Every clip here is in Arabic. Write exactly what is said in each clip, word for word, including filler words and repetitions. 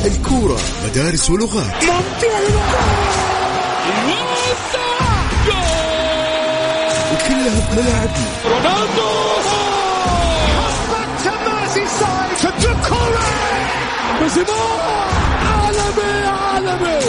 الكورة مدارس ولغات. وكلها بملاعبنا. رونالدو عالمي عالمي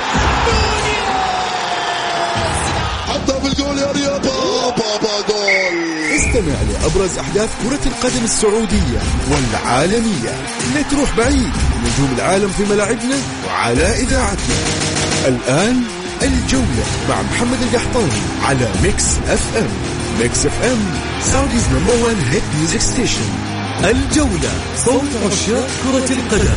حطها بالجول يا رياض. بابا جول. استمع لأبرز أحداث كرة القدم السعودية والعالمية. لا تروح بعيد، نجوم العالم في ملاعبنا وعلى إذاعتنا. الآن الجولة مع محمد القحطاني على ميكس اف ام. ميكس اف ام سعوديز نمبر وان هيت ميوزك ستيشن. الجولة، صوت عشاق كرة القدم.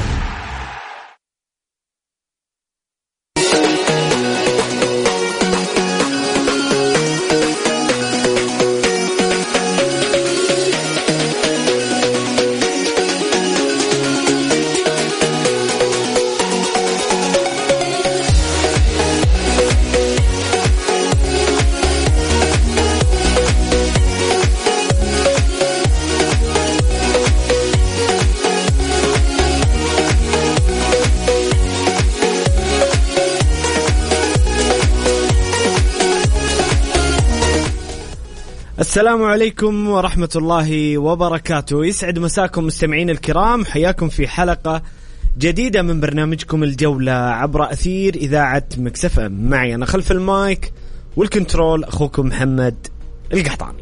السلام عليكم ورحمة الله وبركاته. يسعد مساكم مستمعين الكرام، حياكم في حلقة جديدة من برنامجكم الجولة عبر أثير إذاعة ميكس اف ام. معي أنا خلف المايك والكنترول أخوكم محمد القحطاني.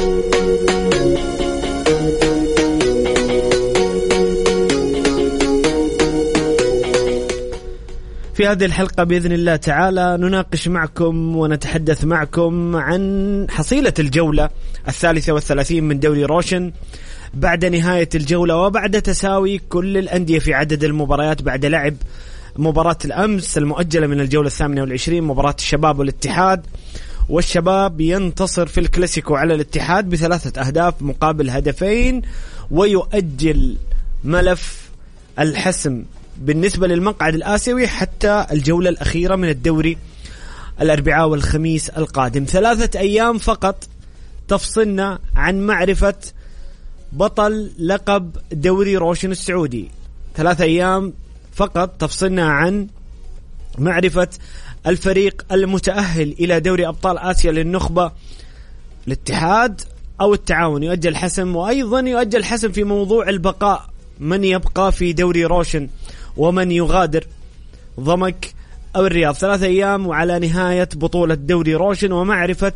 في هذه الحلقة بإذن الله تعالى نناقش معكم ونتحدث معكم عن حصيلة الجولة الثالثة والثلاثين من دوري روشن بعد نهاية الجولة وبعد تساوي كل الأندية في عدد المباريات بعد لعب مباراة الأمس المؤجلة من الجولة الثامنة والعشرين، مباراة الشباب والاتحاد. والشباب ينتصر في الكلاسيكو على الاتحاد بثلاثة أهداف مقابل هدفين، ويؤجل ملف الحسم بالنسبة للمقعد الآسيوي حتى الجولة الأخيرة من الدوري الأربعاء والخميس القادم. ثلاثة أيام فقط تفصلنا عن معرفة بطل لقب دوري روشن السعودي. ثلاثة أيام فقط تفصلنا عن معرفة الفريق المتأهل إلى دوري أبطال آسيا للنخبة، الاتحاد أو التعاون. يؤجل حسم، وأيضا يؤجل حسم في موضوع البقاء، من يبقى في دوري روشن ومن يغادر ضمك أو الرياض. ثلاثة أيام وعلى نهاية بطولة دوري روشن ومعرفة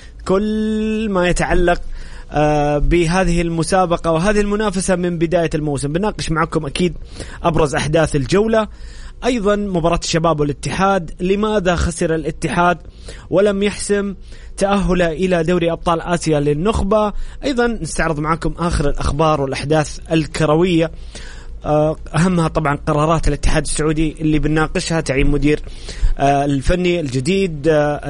كل ما يتعلق بهذه المسابقة وهذه المنافسة من بداية الموسم. بناقش معكم أكيد أبرز أحداث الجولة، أيضا مباراة الشباب والاتحاد، لماذا خسر الاتحاد ولم يحسم تأهله إلى دوري أبطال آسيا للنخبة. أيضا نستعرض معكم آخر الأخبار والأحداث الكروية، أهمها طبعا قرارات الاتحاد السعودي اللي بنناقشها، تعيين مدير الفني الجديد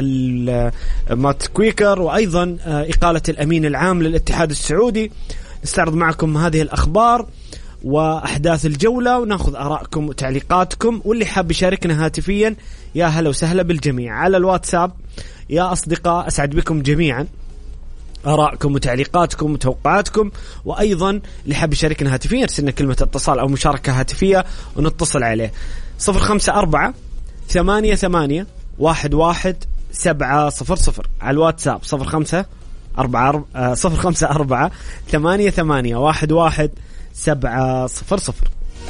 مات كويكر، وأيضا إقالة الأمين العام للاتحاد السعودي. نستعرض معكم هذه الأخبار وأحداث الجولة ونأخذ آراءكم وتعليقاتكم، واللي حاب يشاركنا هاتفيا يا هلا وسهلا بالجميع على الواتساب. يا أصدقاء أسعد بكم جميعا، آراءكم وتعليقاتكم وتوقعاتكم، وأيضا اللي حاب يشاركنا هاتفيا يرسلنا كلمة اتصال أو مشاركة هاتفية ونتصل عليه. صفر خمسة أربعة ثمانية ثمانية واحد واحد سبعة صفر صفر على الواتساب. صفر خمسة أربعة صفر خمسة أربعة ثمانية ثمانية واحد واحد سبعة صفر صفر.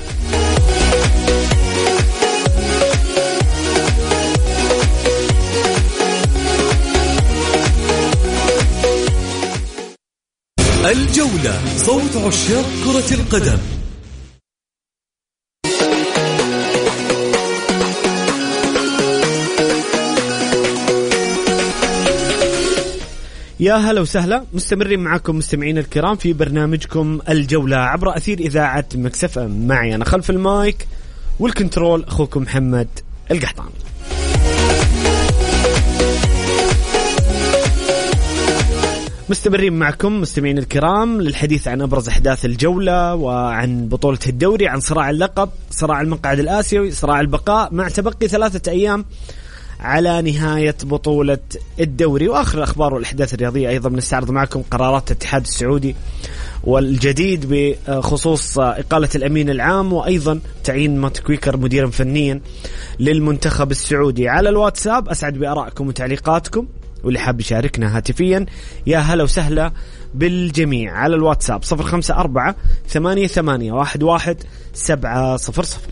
الجولة، صوت عشاق كرة القدم. يا هلا وسهلا، مستمرين معكم مستمعين الكرام في برنامجكم الجولة عبر أثير إذاعة ميكس اف ام. معي أنا خلف المايك والكنترول أخوكم محمد القحطاني. مستمرين معكم مستمعين الكرام للحديث عن أبرز أحداث الجولة وعن بطولة الدوري، عن صراع اللقب، صراع المقعد الآسيوي، صراع البقاء، مع تبقي ثلاثة أيام على نهاية بطولة الدوري. وآخر الأخبار والأحداث الرياضية أيضا بنستعرض معكم قرارات الاتحاد السعودي والجديد بخصوص إقالة الأمين العام، وأيضا تعيين مات كويكر مديرا فنيا للمنتخب السعودي. على الواتساب أسعد بآرائكم وتعليقاتكم، واللي حاب يشاركنا هاتفيا يا هلا وسهلا بالجميع على الواتساب صفر خمسة أربعة ثمانية ثمانية واحد واحد سبعة صفر صفر.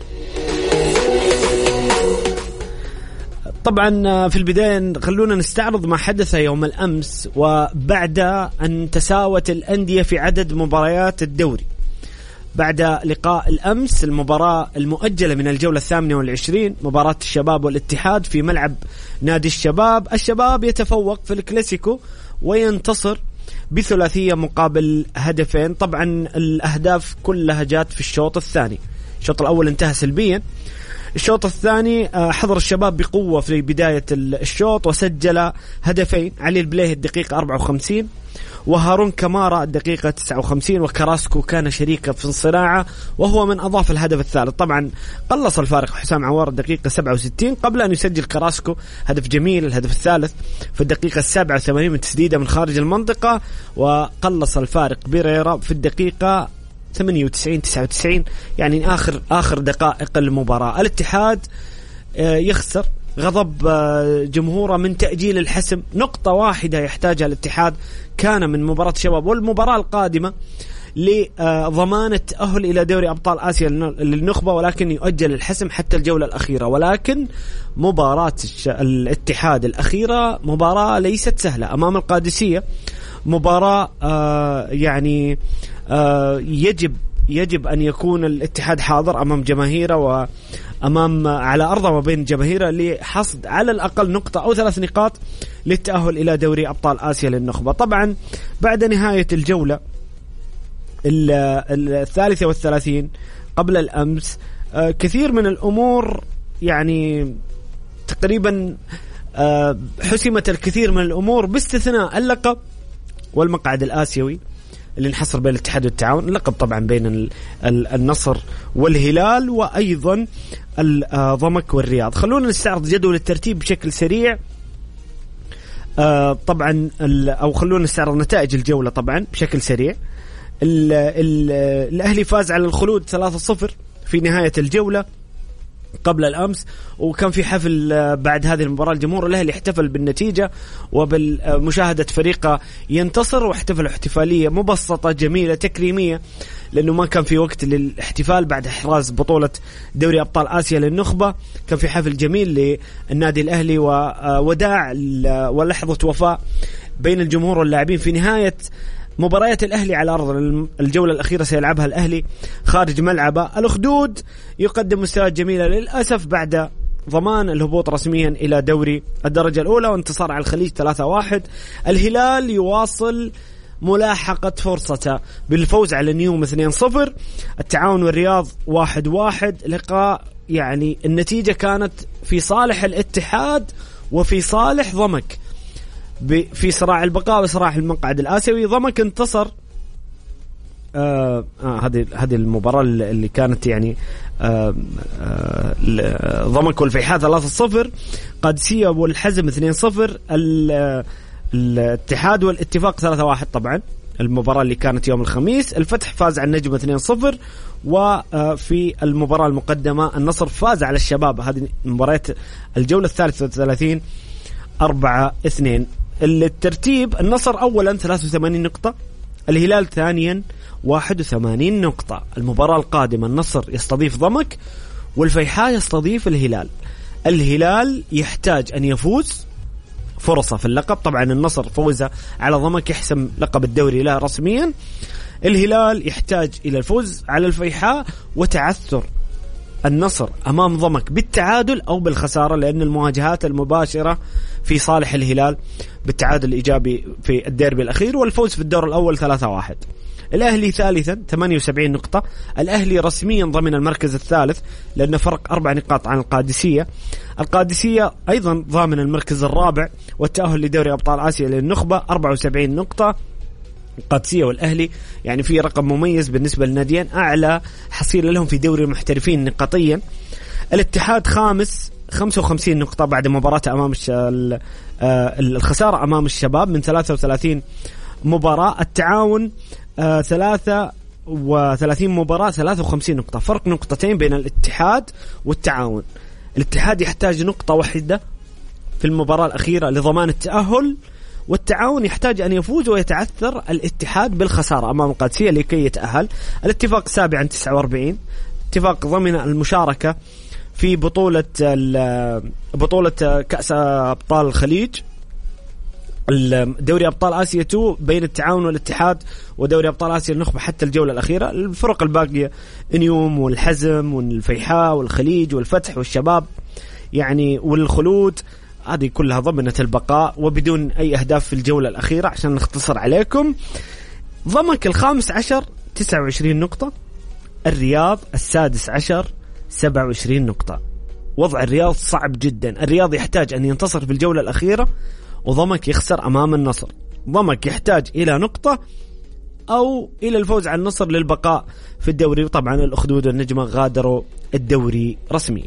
طبعا في البداية خلونا نستعرض ما حدث يوم الأمس وبعد أن تساوت الأندية في عدد مباريات الدوري. بعد لقاء الأمس المباراة المؤجلة من الجولة الثامنة والعشرين، مباراة الشباب والاتحاد في ملعب نادي الشباب، الشباب يتفوق في الكلاسيكو وينتصر بثلاثية مقابل هدفين. طبعا الأهداف كلها جات في الشوط الثاني. الشوط الأول انتهى سلبيا، الشوط الثاني حضر الشباب بقوة في بداية الشوط وسجل هدفين، علي البليه الدقيقة أربعة وخمسين وهارون كمارا الدقيقة تسعة وخمسين، وكراسكو كان شريكا في الصناعة وهو من أضاف الهدف الثالث. طبعا قلص الفارق حسام عوار الدقيقة سبعة وستين قبل أن يسجل كراسكو هدف جميل الهدف الثالث في الدقيقة السابعة وثمانين من تسديدة من خارج المنطقة، وقلص الفارق بيريرا في الدقيقة ثمانية وتسعين تسعة وتسعين، يعني آخر آخر دقائق المباراة. الاتحاد يخسر، غضب جمهوره من تأجيل الحسم، نقطة واحدة يحتاجها الاتحاد كان من مباراة الشباب والمباراة القادمة لضمان التأهل إلى دوري أبطال آسيا للنخبة، ولكن يؤجل الحسم حتى الجولة الأخيرة. ولكن مباراة الاتحاد الأخيرة مباراة ليست سهلة أمام القادسية، مباراة يعني يجب يجب أن يكون الاتحاد حاضر أمام جماهيره وأمام على أرضه وبين جماهيره لحصد على الأقل نقطة أو ثلاث نقاط للتأهل إلى دوري أبطال آسيا للنخبة. طبعا بعد نهاية الجولة الثالثة والثلاثين قبل الأمس كثير من الأمور يعني تقريبا حسمت الكثير من الأمور باستثناء اللقب والمقعد الآسيوي اللي انحصر بين الاتحاد والتعاون. اللقب طبعا بين النصر والهلال وأيضا الضمك والرياض. خلونا نستعرض جدول الترتيب بشكل سريع طبعا، أو خلونا نستعرض نتائج الجولة طبعا بشكل سريع. الأهلي فاز على الخلود ثلاثة صفر في نهاية الجولة قبل الأمس، وكان في حفل بعد هذه المباراة. الجمهور الأهلي احتفل بالنتيجة وبالمشاهدة فريقه ينتصر، واحتفل احتفالية مبسطة جميلة تكريمية لأنه ما كان في وقت للاحتفال بعد إحراز بطولة دوري أبطال آسيا للنخبة. كان في حفل جميل للنادي الأهلي ووداع ولحظة وفاء بين الجمهور واللاعبين في نهاية مباريات الأهلي على أرض. الجولة الأخيرة سيلعبها الأهلي خارج ملعبه. الأخدود يقدم مستويات جميلة للأسف بعد ضمان الهبوط رسميا إلى دوري الدرجة الأولى وانتصار على الخليج ثلاثة واحد. الهلال يواصل ملاحقة فرصته بالفوز على نيوم اثنين صفر. التعاون والرياض واحد واحد، لقاء يعني النتيجة كانت في صالح الاتحاد وفي صالح ضمك في صراع البقاء وصراع المقعد الآسيوي. ضمك انتصر آه هذه هذه المباراة اللي كانت يعني آه آه ضمك والفيحاء ثلاثة صفر، قادسية والحزم اثنين صفر، الاتحاد والاتفاق ثلاثة واحد. طبعا المباراة اللي كانت يوم الخميس الفتح فاز على النجم اثنين صفر، وفي المباراة المقدمة النصر فاز على الشباب. هذه مباراة الجولة الثالثة والثلاثين أربعة اثنين. الترتيب النصر أولا ثلاثة وثمانين نقطة، الهلال ثانيا واحد وثمانين نقطة. المباراة القادمة النصر يستضيف ضمك والفيحاء يستضيف الهلال. الهلال يحتاج أن يفوز فرصة في اللقب. طبعا النصر فوزه على ضمك يحسم لقب الدوري له رسميا. الهلال يحتاج إلى الفوز على الفيحاء وتعثر النصر أمام ضمك بالتعادل أو بالخسارة، لأن المواجهات المباشرة في صالح الهلال بالتعادل الإيجابي في الديربي الأخير والفوز في الدور الأول ثلاثة واحد. الأهلي ثالثا ثمانية وسبعين نقطة. الأهلي رسميا ضمن المركز الثالث لأنه فرق أربع نقاط عن القادسية. القادسية أيضا ضامن المركز الرابع والتأهل لدوري أبطال آسيا للنخبة أربعة وسبعين نقطة. القادسية والأهلي يعني في رقم مميز بالنسبة للناديين، أعلى حصيلة لهم في دوري المحترفين نقطيا. الاتحاد خامس خمسة وخمسين نقطة بعد مباراة أمام الخسارة أمام الشباب من ثلاثة وثلاثين مباراة. التعاون ثلاثة وثلاثين مباراة ثلاثة وخمسين نقطة، فرق نقطتين بين الاتحاد والتعاون. الاتحاد يحتاج نقطة واحدة في المباراة الأخيرة لضمان التأهل، والتعاون يحتاج أن يفوز ويتعثر الاتحاد بالخسارة أمام القادسية لكي يتأهل. الاتفاق سابع عن تسعة وأربعين، اتفاق ضمن المشاركة في بطولة بطولة كأس أبطال الخليج، دوري أبطال آسيا اثنين بين التعاون والاتحاد، ودوري أبطال آسيا النخبة حتى الجولة الأخيرة. الفرق الباقية نيوم والحزم والفيحاء والخليج والفتح والشباب يعني والخلود، هذه كلها ضمنت البقاء وبدون أي أهداف في الجولة الأخيرة. عشان نختصر عليكم، ضمك الخامس عشر تسعة وعشرين نقطة، الرياض السادس عشر سبعة وعشرين نقطة. وضع الرياض صعب جدا، الرياض يحتاج أن ينتصر في الجولة الأخيرة، وضمك يخسر أمام النصر. ضمك يحتاج إلى نقطة أو إلى الفوز على النصر للبقاء في الدوري. وطبعا الأخدود والنجمة غادروا الدوري رسميا.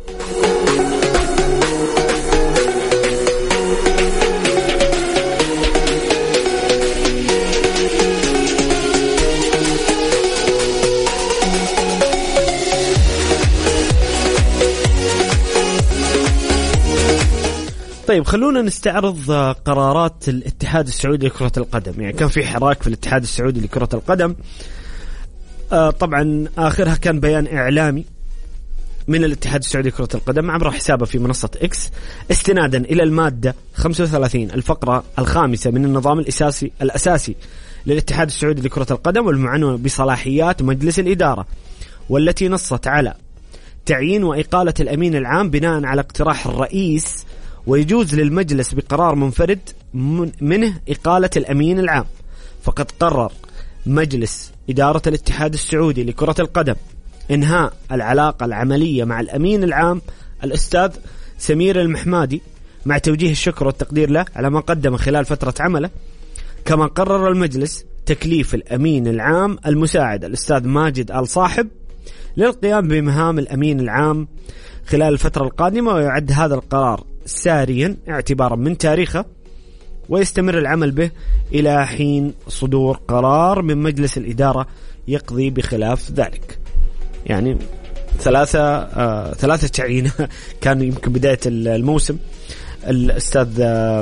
طيب خلونا نستعرض قرارات الاتحاد السعودي لكرة القدم. يعني كان في حراك في الاتحاد السعودي لكرة القدم، طبعا آخرها كان بيان إعلامي من الاتحاد السعودي لكرة القدم عبر حسابه في منصة إكس، استنادا إلى المادة خمسة وثلاثين الفقرة الخامسة من النظام الأساسي الأساسي للاتحاد السعودي لكرة القدم، والمعنى بصلاحيات مجلس الإدارة، والتي نصت على تعيين وإقالة الأمين العام بناء على اقتراح الرئيس، ويجوز للمجلس بقرار منفرد منه إقالة الأمين العام. فقد قرر مجلس إدارة الاتحاد السعودي لكرة القدم إنهاء العلاقة العملية مع الأمين العام الأستاذ سمير المحمادي، مع توجيه الشكر والتقدير له على ما قدم خلال فترة عمله. كما قرر المجلس تكليف الأمين العام المساعد الأستاذ ماجد آل صاحب للقيام بمهام الأمين العام خلال الفترة القادمة، ويعد هذا القرار ساريا اعتبارا من تاريخه، ويستمر العمل به إلى حين صدور قرار من مجلس الإدارة يقضي بخلاف ذلك. يعني ثلاثة آه ثلاثة تعيين كان يمكن بداية الموسم الأستاذ آه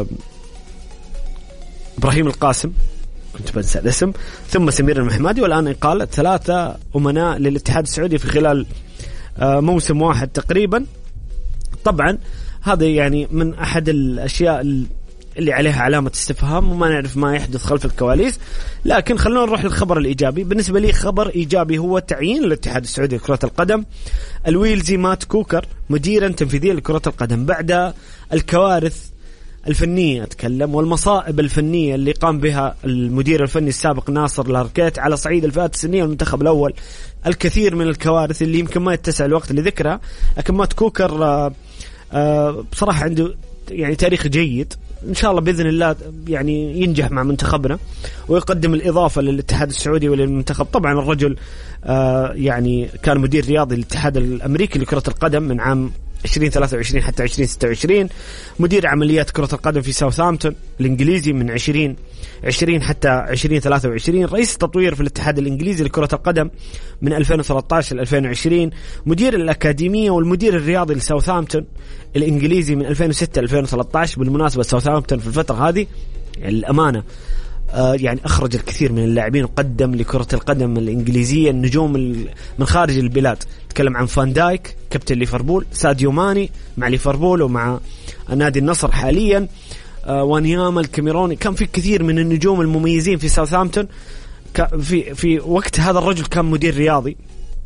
إبراهيم القاسم، كنت بنسى الاسم، ثم سمير المحمادي، والآن إقالة ثلاثة أمناء للاتحاد السعودي في خلال آه موسم واحد تقريبا. طبعا هذا يعني من أحد الأشياء اللي عليها علامة استفهام وما نعرف ما يحدث خلف الكواليس. لكن خلونا نروح للخبر الإيجابي. بالنسبة لي خبر إيجابي هو تعيين الاتحاد السعودي لكرة القدم الويلزي مات كوكر مديرا تنفيذيا لكرة القدم بعد الكوارث الفنية أتكلم والمصائب الفنية اللي قام بها المدير الفني السابق ناصر لاركيت على صعيد الفئات السنية والمنتخب الأول. الكثير من الكوارث اللي يمكن ما يتسع الوقت لذكرها، لكن مات كوكر آه آه بصراحة عنده يعني تاريخ جيد، إن شاء الله بإذن الله يعني ينجح مع منتخبنا ويقدم الإضافة للاتحاد السعودي وللمنتخب. طبعا الرجل آه يعني كان مدير رياضي للاتحاد الأمريكي لكرة القدم من عام عشرين ثلاثة وعشرين حتى عشرين ستة وعشرين، مدير عمليات كرة القدم في ساوثهامبتون الإنجليزي من عشرين عشرين حتى عشرين ثلاثة وعشرين، رئيس التطوير في الاتحاد الإنجليزي لكرة القدم من ألفين وثلاثة عشر إلى ألفين وعشرين، مدير الأكاديمية والمدير الرياضي لساوثهامبتون الإنجليزي من ألفين وستة إلى ألفين وثلاثة عشر. بالمناسبة ساوثهامبتون في الفترة هذه الأمانة آه يعني أخرج الكثير من اللاعبين وقدم لكرة القدم الإنجليزية النجوم من خارج البلاد. تكلم عن فان دايك كابتن ليفربول، ساديو ماني مع ليفربول ومع نادي النصر حاليا، آه وانياما الكاميروني. كان في كثير من النجوم المميزين في ساوثهامبتون. في في وقت هذا الرجل كان مدير رياضي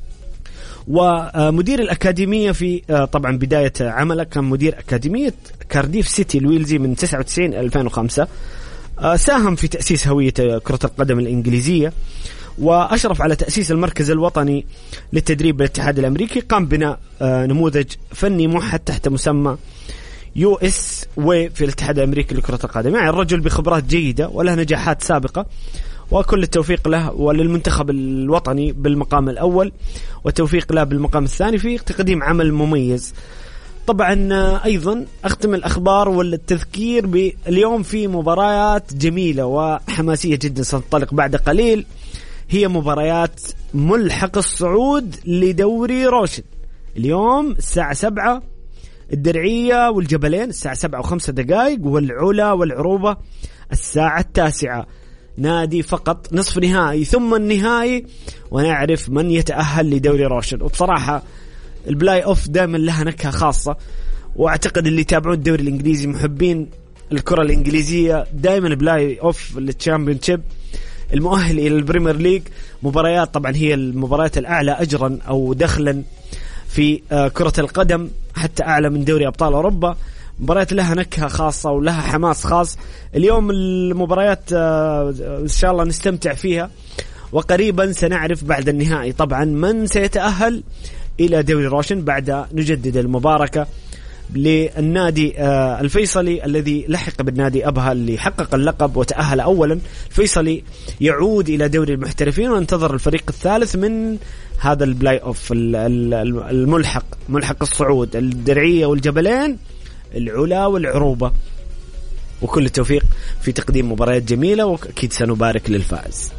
ومدير الأكاديمية في طبعا بداية عمله كان مدير أكاديمية كارديف سيتي الويلزي من تسعة وتسعين إلى ألفين وخمسة. ساهم في تأسيس هوية كرة القدم الإنجليزية وأشرف على تأسيس المركز الوطني للتدريب بالاتحاد الأمريكي. قام بناء نموذج فني موحد تحت مسمى يو اس وي في الاتحاد الأمريكي لكرة القدم. يعني الرجل بخبرات جيدة وله نجاحات سابقة، وكل التوفيق له وللمنتخب الوطني بالمقام الأول، والتوفيق له بالمقام الثاني في تقديم عمل مميز. طبعا أيضا أختم الأخبار والتذكير باليوم في مباريات جميلة وحماسية جدا ستنطلق بعد قليل، هي مباريات ملحق الصعود لدوري روشن. اليوم الساعة سبعة الدرعية والجبلين الساعة سبعة وخمسة دقائق، والعلا والعروبة الساعة التاسعة. نادي فقط نصف نهائي ثم النهائي ونعرف من يتأهل لدوري روشن. وبصراحة البلاي اوف دائما لها نكهة خاصة، واعتقد اللي يتابعون الدوري الانجليزي محبين الكرة الانجليزية دائما البلاي اوف للتشامبيونشيب المؤهل الى البريمير ليج. مباريات طبعا هي المباريات الاعلى اجرا او دخلا في كرة القدم، حتى اعلى من دوري ابطال اوروبا. مباريات لها نكهة خاصة ولها حماس خاص. اليوم المباريات ان شاء الله نستمتع فيها، وقريبا سنعرف بعد النهائي طبعا من سيتأهل إلى دوري روشن بعد نجدد المباركة للنادي الفيصلي الذي لحق بالنادي أبها اللي حقق اللقب وتأهل أولا. الفيصلي يعود إلى دوري المحترفين، وانتظر الفريق الثالث من هذا البلاي أوف الملحق ملحق الصعود، الدرعية والجبلين، العلا والعروبة. وكل التوفيق في تقديم مباريات جميلة، وأكيد سنبارك للفائز.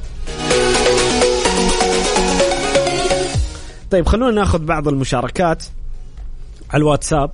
طيب خلونا ناخذ بعض المشاركات على الواتساب.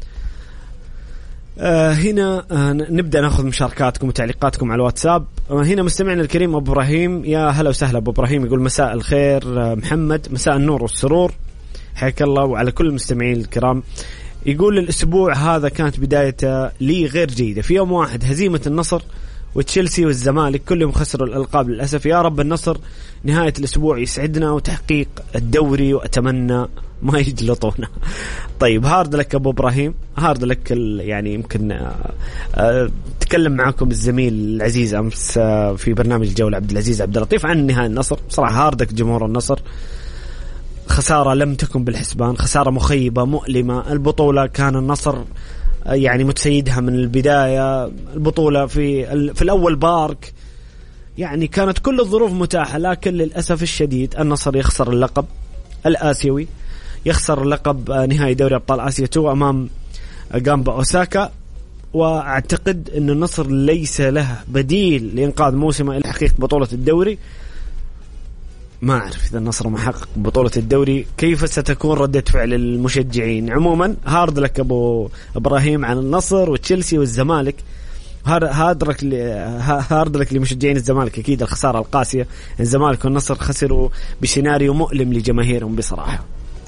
آه هنا آه نبدأ ناخذ مشاركاتكم وتعليقاتكم على الواتساب. آه هنا مستمعنا الكريم أبو إبراهيم، يا هلا وسهلا أبو إبراهيم، يقول مساء الخير آه محمد، مساء النور والسرور، حياك الله وعلى كل المستمعين الكرام. يقول الأسبوع هذا كانت بداية لي غير جيدة، في يوم واحد هزيمة النصر وتشيلسي والزمالك كلهم خسروا الألقاب للأسف. يا رب النصر نهاية الأسبوع يسعدنا وتحقيق الدوري، وأتمنى ما يجلطونا. طيب هارد لك أبو إبراهيم، هارد لك. يعني يمكن تكلم معكم الزميل العزيز أمس في برنامج الجولة عبد العزيز عبد اللطيف عن نهاية النصر. بصراحة هاردك جمهور النصر، خسارة لم تكن بالحسبان، خسارة مخيبة مؤلمة. البطولة كان النصر يعني متسيدها من البداية، البطولة في في الأول بارك، يعني كانت كل الظروف متاحة، لكن للأسف الشديد النصر يخسر اللقب الآسيوي، يخسر لقب نهائي دوري أبطال آسيا تو أمام جامبا أوساكا. وأعتقد أن النصر ليس له بديل لإنقاذ موسمه إلى تحقيق بطولة الدوري. ما أعرف إذا النصر محقق بطولة الدوري كيف ستكون ردة فعل المشجعين. عموما هارد لك أبو إبراهيم عن النصر وتشيلسي والزمالك، هارد لك هارد لك لمشجعين الزمالك أكيد الخسارة القاسية. الزمالك والنصر خسروا بسيناريو مؤلم لجماهيرهم بصراحة.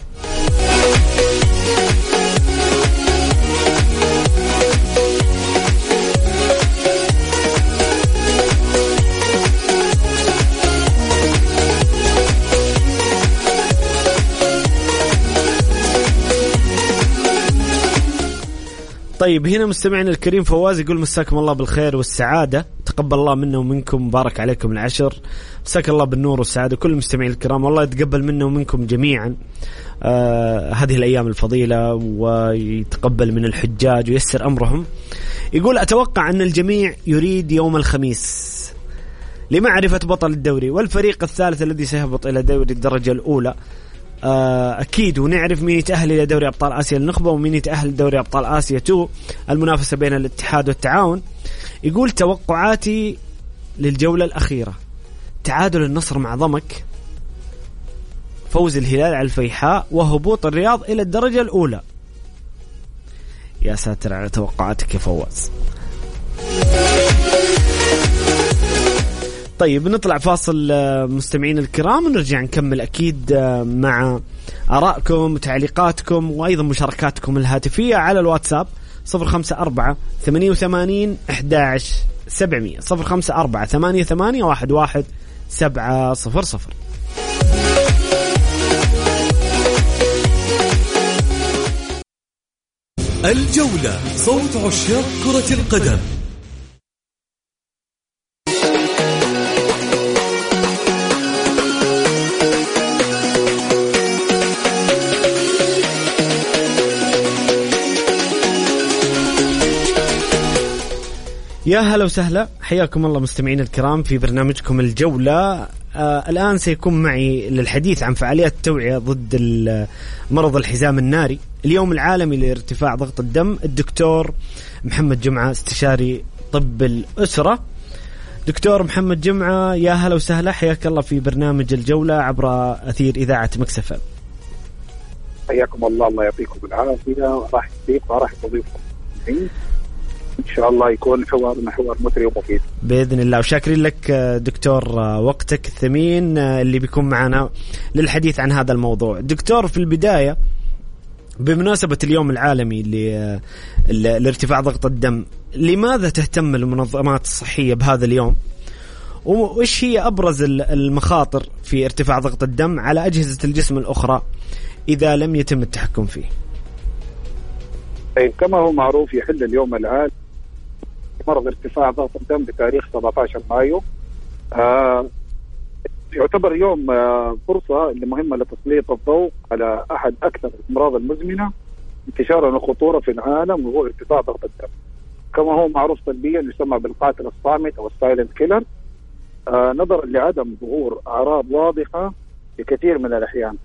طيب هنا مستمعنا الكريم فواز يقول مساكم الله بالخير والسعادة، تقبل الله منا ومنكم، بارك عليكم العشر، مساك الله بالنور والسعادة. كل المستمعين الكرام والله يتقبل منا ومنكم جميعا آه هذه الأيام الفضيلة، ويتقبل من الحجاج ويسر أمرهم. يقول أتوقع أن الجميع يريد يوم الخميس لمعرفة بطل الدوري والفريق الثالث الذي سيهبط إلى دوري الدرجة الأولى أكيد، ونعرف مين يتأهل إلى دوري أبطال آسيا النخبة ومين يتأهل لدوري أبطال آسيا تو، المنافسة بين الاتحاد والتعاون. يقول توقعاتي للجولة الأخيرة تعادل النصر مع ضمك، فوز الهلال على الفيحاء، وهبوط الرياض إلى الدرجة الأولى. يا ساتر على توقعاتك يا فواز. طيب نطلع فاصل مستمعين الكرام ونرجع نكمل أكيد مع آرائكم وتعليقاتكم وأيضا مشاركاتكم الهاتفية على الواتساب صفر خمسة أربعة ثمانية وثمانين أحد عشر سبعمية صفر خمسة أربعة ثمانية ثمانية واحد واحد سبعة صفر صفر. الجولة صوت عشاق كرة القدم. يا هلا وسهلا، حياكم الله مستمعين الكرام في برنامجكم الجولة آه الآن سيكون معي للحديث عن فعاليات التوعية ضد مرض الحزام الناري، اليوم العالمي لارتفاع ضغط الدم، الدكتور محمد جمعة استشاري طب الأسرة. دكتور محمد جمعة، يا هلا وسهلا، حياك الله في برنامج الجولة عبر أثير إذاعة مكسفة. حياكم الله، الله يعطيكم العافية، راح يديك وراح تضيفكم إن شاء الله، يكون حوارنا حوار مثري ومفيد بإذن الله. وشاكرين لك دكتور وقتك الثمين اللي بيكون معنا للحديث عن هذا الموضوع. دكتور، في البداية بمناسبة اليوم العالمي لارتفاع ضغط الدم، لماذا تهتم المنظمات الصحية بهذا اليوم؟ وإيش هي أبرز المخاطر في ارتفاع ضغط الدم على أجهزة الجسم الأخرى إذا لم يتم التحكم فيه؟ طيب، كما هو معروف يحل اليوم العالمي مرض ارتفاع ضغط الدم بتاريخ سبعة عشر مايو. آه يعتبر يوم آه فرصة مهمة لتسليط الضوء على أحد أكثر الأمراض المزمنة انتشارا وخطورة في العالم، وهو ارتفاع ضغط الدم. كما هو معروف طبيا يسمى بالقاتل الصامت أو السايلنت كيلر، آه نظرا لعدم ظهور أعراض واضحة في كثير من الأحيان.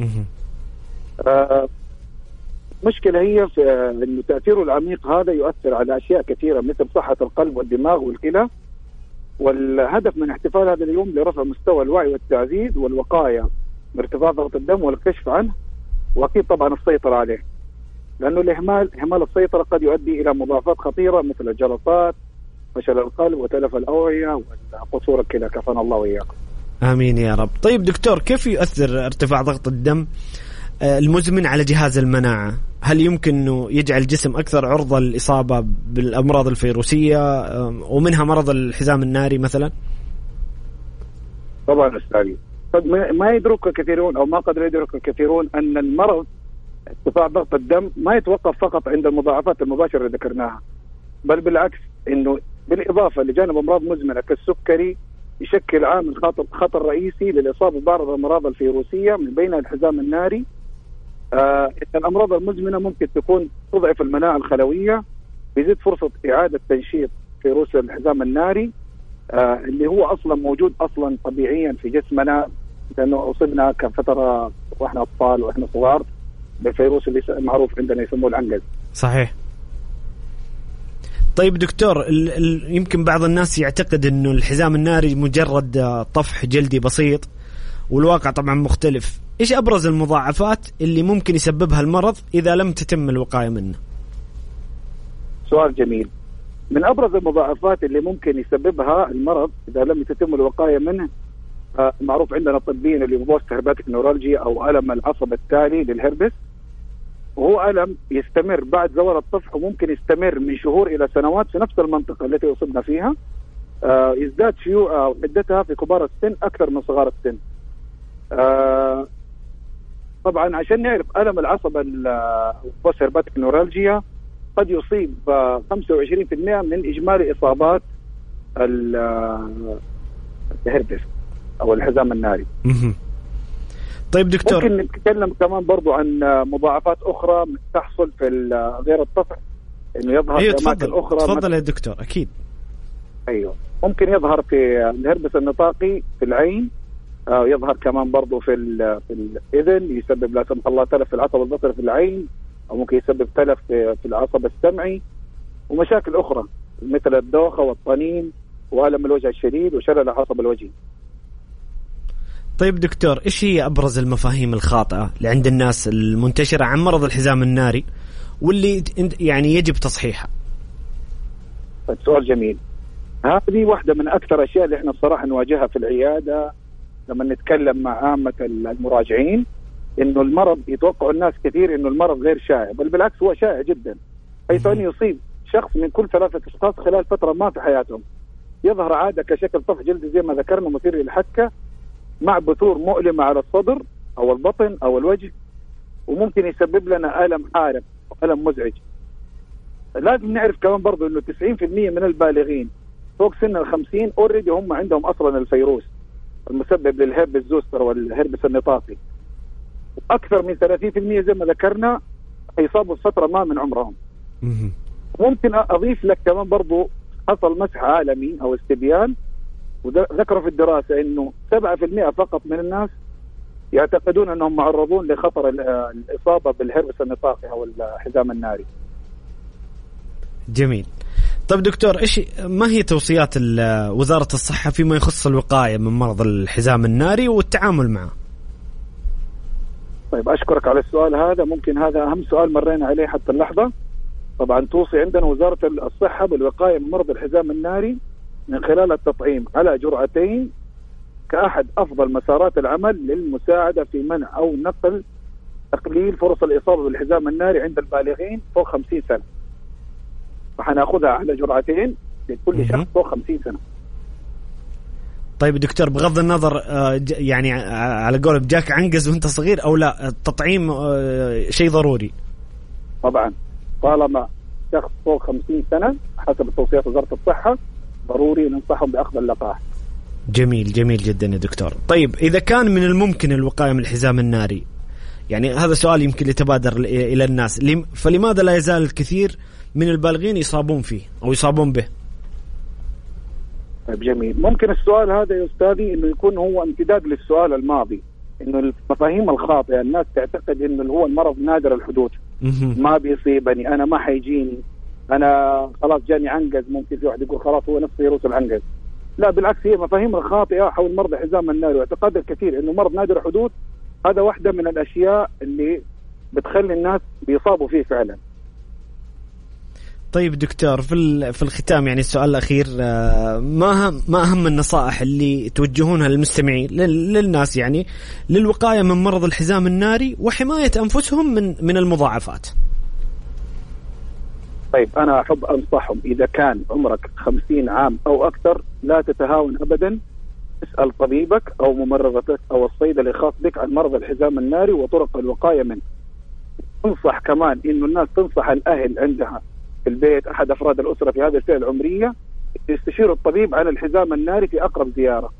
آه مشكلة هي في أن تأثيره العميق هذا يؤثر على أشياء كثيرة مثل صحة القلب والدماغ والكلى. والهدف من احتفال هذا اليوم لرفع مستوى الوعي والتعزيز والوقاية من ارتفاع ضغط الدم والكشف عنه، وأكيد طبعا السيطرة عليه، لأنه الإهمال إهمال السيطرة قد يؤدي إلى مضاعفات خطيرة مثل الجلطات، فشل القلب، وتلف الأوعية، وقصور الكلى، كفانا الله وإياكم. آمين يا رب. طيب دكتور، كيف يؤثر ارتفاع ضغط الدم المزمن على جهاز المناعة؟ هل يمكن أنه يجعل الجسم أكثر عرضة للإصابة بالأمراض الفيروسية ومنها مرض الحزام الناري مثلا؟ طبعا أستاذي، ما يدرك الكثيرون أو ما قدر يدرك الكثيرون أن المرض ارتفاع ضغط الدم ما يتوقف فقط عند المضاعفات المباشرة اللي ذكرناها، بل بالعكس، إنه بالإضافة لجانب أمراض مزمنة كالسكري يشكل عامل خطر, خطر رئيسي للإصابة ببعض الأمراض الفيروسية من بينها الحزام الناري. آه إن الأمراض المزمنة ممكن تكون تضعف المناعة الخلوية، بيزيد فرصة إعادة تنشيط فيروس الحزام الناري آه اللي هو أصلا موجود أصلا طبيعيا في جسمنا، لأنه أصبنا كفترة وإحنا أطفال وإحنا صغار بالفيروس اللي معروف عندنا يسموه العنقز. صحيح. طيب دكتور، ال ال يمكن بعض الناس يعتقد إنه الحزام الناري مجرد طفح جلدي بسيط، والواقع طبعا مختلف. إيش أبرز المضاعفات اللي ممكن يسببها المرض إذا لم تتم الوقاية منه؟ سؤال جميل. من أبرز المضاعفات اللي ممكن يسببها المرض إذا لم تتم الوقاية منه آه معروف عندنا طبيا اللي هو بوست هرباتيك نورالجيا أو ألم العصب التالي للهربس، وهو ألم يستمر بعد زوال الطفح وممكن يستمر من شهور إلى سنوات في نفس المنطقة التي أصبنا فيها. آه يزداد شيوعها وحدتها في كبار السن أكثر من صغار السن. آه طبعا عشان نعرف ألم العصب البوست هرباتيك نورالجيا قد يصيب خمسة وعشرين بالمئة من إجمالي إصابات الهربس أو الحزام الناري. طيب دكتور، ممكن نتكلم كمان برضو عن مضاعفات أخرى تحصل في غير الطفح، إنه يظهر أيوة في أماكن أخرى. تفضل يا دكتور. أكيد. أيوة، ممكن يظهر في الهربس النطاقي في العين، آه يظهر كمان برضو في في الإذن، يسبب لا سمح الله تلف في العصب البصري في العين، أو ممكن يسبب تلف في, في العصب السمعي، ومشاكل أخرى مثل الدوخة والطنين وألم الوجه الشديد وشلل العصب الوجهي. طيب دكتور، إيش هي أبرز المفاهيم الخاطئة اللي عند الناس المنتشرة عن مرض الحزام الناري واللي يعني يجب تصحيحها؟ سؤال جميل. هذه واحدة من أكثر الأشياء اللي إحنا الصراحة نواجهها في العيادة لما نتكلم مع عامة المراجعين، إنه المرض يتوقع الناس كثير إنه المرض غير شائع، بل بالعكس هو شائع جدا، حيث أن يصيب شخص من كل ثلاثة أشخاص خلال فترة ما في حياتهم. يظهر عادة كشكل طفح جلدي زي ما ذكرنا مثير للحكة، مع بثور مؤلمة على الصدر أو البطن أو الوجه، وممكن يسبب لنا ألم حارق ألم مزعج. لازم نعرف كمان برضو إنه تسعين بالمئة من البالغين فوق سن الخمسين أوريدي هم عندهم أصلا الفيروس المسبب للهربس زوستر والهربس النطاقي، أكثر من ثلاثين بالمئة زي ما ذكرنا يصابوا في فترة ما من عمرهم. ممكن أضيف لك كمان برضو حصل مسح عالمي أو استبيان وذكروا في الدراسة إنه سبعة في المئة فقط من الناس يعتقدون أنهم معرضون لخطر الإصابة بالهربس النطاقي أو الحزام الناري. جميل. طيب دكتور، إيش ما هي توصيات وزارة الصحة فيما يخص الوقاية من مرض الحزام الناري والتعامل معه؟ طيب أشكرك على السؤال هذا، ممكن هذا أهم سؤال مرينا عليه حتى اللحظة. طبعا توصي عندنا وزارة الصحة بالوقاية من مرض الحزام الناري من خلال التطعيم على جرعتين كأحد أفضل مسارات العمل للمساعدة في منع أو نقل تقليل فرص الإصابة بالحزام الناري عند البالغين فوق خمسين سنة. فحناخذها على جرعتين لكل شخص فوق خمسين سنة. طيب دكتور، بغض النظر يعني على قول بجاك عنقز وانت صغير أو لا، التطعيم شيء ضروري؟ طبعا طالما شخص فوق خمسين سنة حسب توصيات وزارة الصحة ضروري ننصحهم بأخذ اللقاح. جميل جميل جدا يا دكتور. طيب إذا كان من الممكن الوقاية من الحزام الناري، يعني هذا سؤال يمكن يتبادر إلى الناس، فلماذا لا يزال الكثير من البالغين يصابون فيه أو يصابون به؟ طيب جميل. ممكن السؤال هذا يا أستاذي إنه يكون هو امتداد للسؤال الماضي، إنه المفاهيم الخاطئة الناس تعتقد إنه هو المرض نادر الحدوث، ما بيصيبني أنا، ما حيجيني أنا، خلاص جاني عنقز. ممكن في واحد يقول خلاص هو نفس فيروس العنقز. لا بالعكس، هي مفاهيم الخاطئة حول مرض الحزام الناري واعتقاد الكثير إنه مرض نادر الحدوث. هذا واحدة من الأشياء اللي بتخلي الناس بيصابوا فيه فعلا. طيب دكتور، في في الختام يعني السؤال الأخير، ما ما أهم النصائح اللي توجهونها للمستمعين للناس يعني للوقاية من مرض الحزام الناري وحماية أنفسهم من من المضاعفات؟ طيب أنا أحب أنصحهم إذا كان عمرك خمسين عام أو أكثر لا تتهاون أبدا، اسأل طبيبك أو ممرضتك أو الصيدلي الخاص بك عن مرض الحزام الناري وطرق الوقاية منه. انصح كمان إنه الناس تنصح الأهل عندها في البيت أحد أفراد الأسرة في هذه الفئة العمرية يستشيروا الطبيب عن الحزام الناري في أقرب زيارة.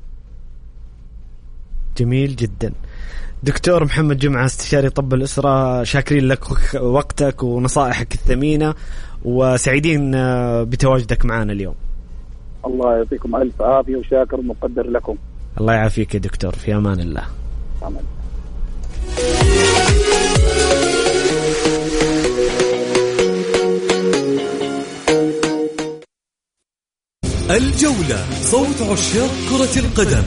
جميل جدا. دكتور محمد جمعة، استشاري طب الأسرة، شاكرين لك وقتك ونصائحك الثمينة وسعيدين بتواجدك معنا اليوم. الله يعطيكم ألف عافية وشاكر ومقدر لكم. الله يعافيك يا دكتور، في أمان الله. أمان. الجولة، صوت عشاق كرة القدم.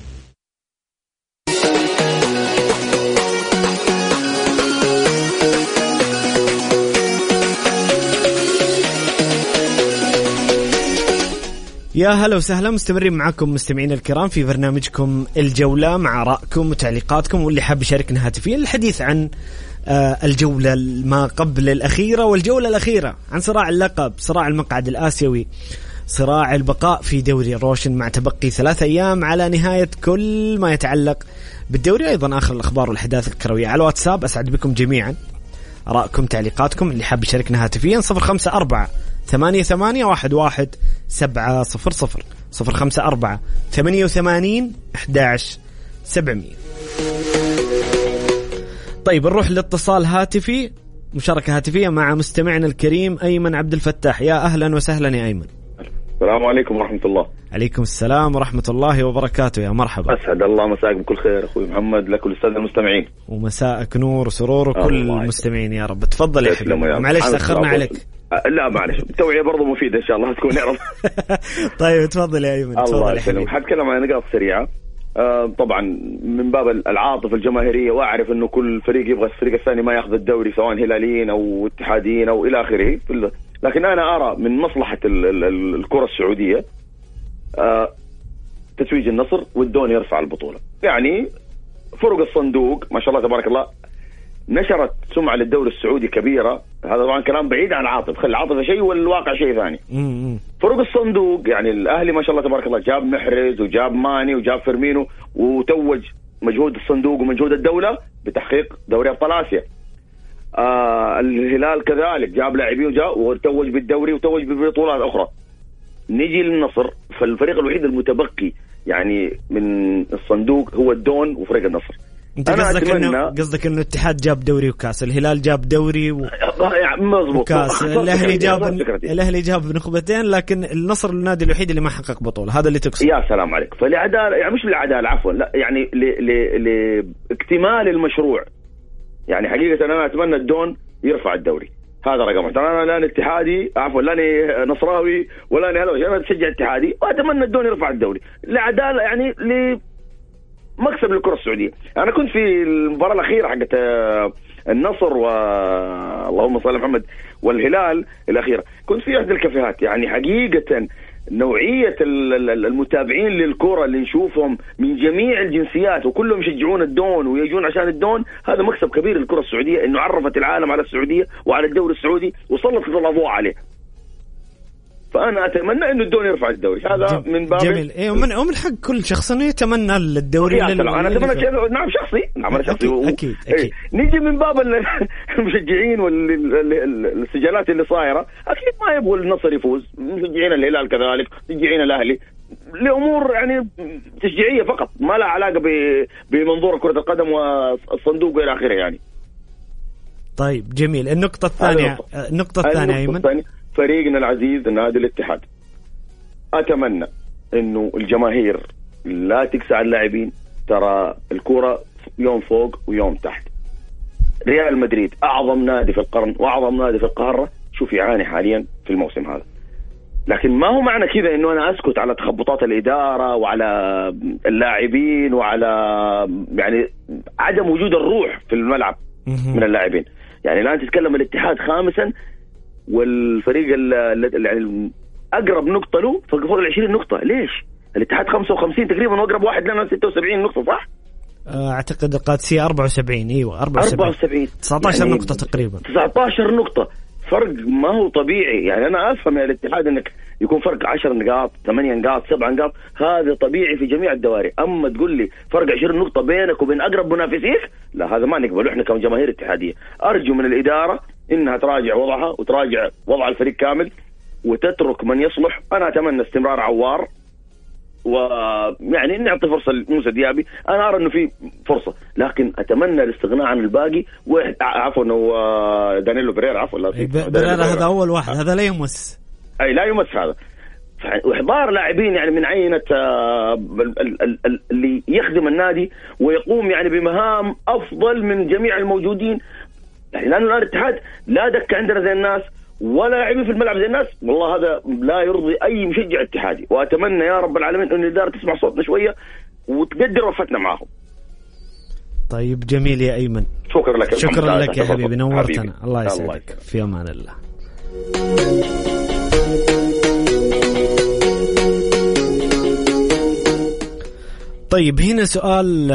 يا هلا وسهلا، مستمرين معكم مستمعين الكرام في برنامجكم الجولة مع آرائكم وتعليقاتكم، واللي حاب يشاركنا هاتفيا الحديث عن الجولة ما قبل الأخيرة والجولة الأخيرة، عن صراع اللقب، صراع المقعد الآسيوي، صراع البقاء في دوري روشن مع تبقي ثلاثة أيام على نهاية كل ما يتعلق بالدوري. أيضا آخر الأخبار والأحداث الكروية على الواتساب. أسعد بكم جميعا، آرائكم تعليقاتكم، اللي حاب يشاركنا هاتفيا صفر خمسة أربعة ثمانية ثمانية واحد واحد سبعة صفر صفر صفر خمسة أربعة ثمانية وثمانين أحد عشر سبعمية. طيب نروح لاتصال هاتفي، مشاركة هاتفية مع مستمعنا الكريم أيمن عبد الفتاح. يا أهلا وسهلا يا أيمن. السلام عليكم ورحمة الله. عليكم السلام ورحمة الله وبركاته، يا مرحبا. أسعد الله مساءكم كل خير أخوي محمد، لك والأستاذ المستمعين. ومساءك نور وسرور وكل المستمعين يا رب. تفضل يا حبيبي، معلش تأخرنا عليك. لا معلش، التوعية برضو مفيدة إن شاء الله تكون يعرف. طيب تفضل يا أيمن. الله يسلمك. حتكلم عن نقاط سريعة. آه طبعا من باب العاطفة الجماهيرية، وأعرف إنه كل فريق يبغى الفريق الثاني ما يأخذ الدوري، سواء هلاليين أو اتحاديين أو إلى آخره، لكن أنا أرى من مصلحة الكرة السعودية آه تتويج النصر والدون يرفع البطولة. يعني فرق الصندوق ما شاء الله تبارك الله نشرت سمعة للدوري السعودي كبيرة. هذا طبعا كلام بعيد عن العاطفة، خلي العاطفة شيء والواقع شيء ثاني. فرق الصندوق يعني الأهلي ما شاء الله تبارك الله جاب محرز وجاب ماني وجاب فيرمينو، وتوج مجهود الصندوق ومجهود الدولة بتحقيق دوري أبطال آسيا. آه الهلال كذلك جاب لاعبين وجاء وتوج بالدوري وتوج ببطولات أخرى. نيجي للنصر، فالفريق الوحيد المتبقي يعني من الصندوق هو الدون وفريق النصر. انت قصدك انه قصدك انه الاتحاد جاب دوري وكاس، الهلال جاب دوري و... مظبوط وكاس، الاهلي جاب الاهلي جاب نخبتين، لكن النصر النادي الوحيد اللي ما حقق بطوله. هذا اللي تقصد؟ يا سلام عليك. فالعداله يعني مش العداله عفوا، لا يعني لاكتمال المشروع. يعني حقيقه انا اتمنى الدون يرفع الدوري، هذا رقم واحد. انا لا اتحادي عفوا، لا نصراوي ولا هلوي، انا بشجع اتحادي واتمنى الدون يرفع الدوري لعداله، يعني لمكسب للكره السعوديه. انا كنت في المباراه الاخيره حقت النصر واللهم صل على محمد والهلال الاخيره، كنت في احدى الكافيهات. يعني حقيقه نوعيه المتابعين للكره اللي نشوفهم من جميع الجنسيات وكلهم يشجعون الدون ويجون عشان الدون، هذا مكسب كبير للكره السعوديه، انه عرفت العالم على السعوديه وعلى الدوري السعودي وسلطت الاضواء عليه. فانا اتمنى انه الدون يرفع الدوري، هذا من باب جميل. ايه ومن ومن حق كل شخص انه يتمنى الدوري. لل... انا اتمنى شيء، نعم شخصي، نعم انا شخصي. اكيد اكيد, أكيد. إيه. نيجي من باب المشجعين والسجالات اللي صايره، اكيد ما يبغوا النصر يفوز، مشجعين الهلال كذلك، مشجعين الاهلي، لامور يعني تشجيعيه فقط، ما لها علاقه بمنظور كره القدم والصندوق والى اخره يعني. طيب جميل. النقطه الثانيه النقطه الثانيه ايمن، فريقنا العزيز نادي الاتحاد، أتمنى إنه الجماهير لا تكسى على اللاعبين. ترى الكرة يوم فوق ويوم تحت. ريال مدريد أعظم نادي في القرن وأعظم نادي في القارة، شوف يعاني حاليا في الموسم هذا. لكن ما هو معنى كذا إنه أنا أسكت على تخبطات الإدارة وعلى اللاعبين وعلى يعني عدم وجود الروح في الملعب من اللاعبين. يعني الآن تتكلم الاتحاد خامسا، والفريق اللي أقرب نقطة له فوق العشرين نقطة. ليش؟ الاتحاد خمسة وخمسين تقريبا وأقرب واحد لنا ستة وسبعين نقطة، صح؟ أعتقد القادسية أربعة وسبعين. أيوة أربعة وسبعين تسعة عشر يعني نقطة تقريبا، تسعة عشر نقطة فرق ما هو طبيعي. يعني أنا أفهم يا الاتحاد إنك يكون فرق عشر نقاط، ثمانية نقاط، سبعة نقاط، هذا طبيعي في جميع الدواري. أما تقول لي فرق عشرين نقطة بينك وبين أقرب منافسيك، لا هذا ما نقبله إحنا كجماهير اتحادية. أرجو من الإدارة إنها تراجع وضعها وتراجع وضع الفريق كامل وتترك من يصلح. أنا أتمنى استمرار عوار، ويعني نعطي فرصة لموسى ديابي، أنا أرى إنه في فرصة، لكن أتمنى الاستغناء عن الباقي. عفوا إنه دانيلو بريرا، عفوا لا بريرا هذا أول واحد، هذا لا يمس، أي لا يمس هذا. وإحضار لاعبين يعني من عينة اللي يخدم النادي ويقوم يعني بمهام أفضل من جميع الموجودين. يعني لأنه الآن الاتحاد لا دك عندنا زي الناس ولا لاعبين في الملعب زي الناس، والله هذا لا يرضي أي مشجع اتحادي. وأتمنى يا رب العالمين أن الإدارة تسمع صوتنا شوية وتقدر وقفتنا معهم. طيب جميل يا أيمن، شكرا لك. شكرا لك يا حبيبي، نورتنا. الله يسعدك، في أمان الله. طيب هنا سؤال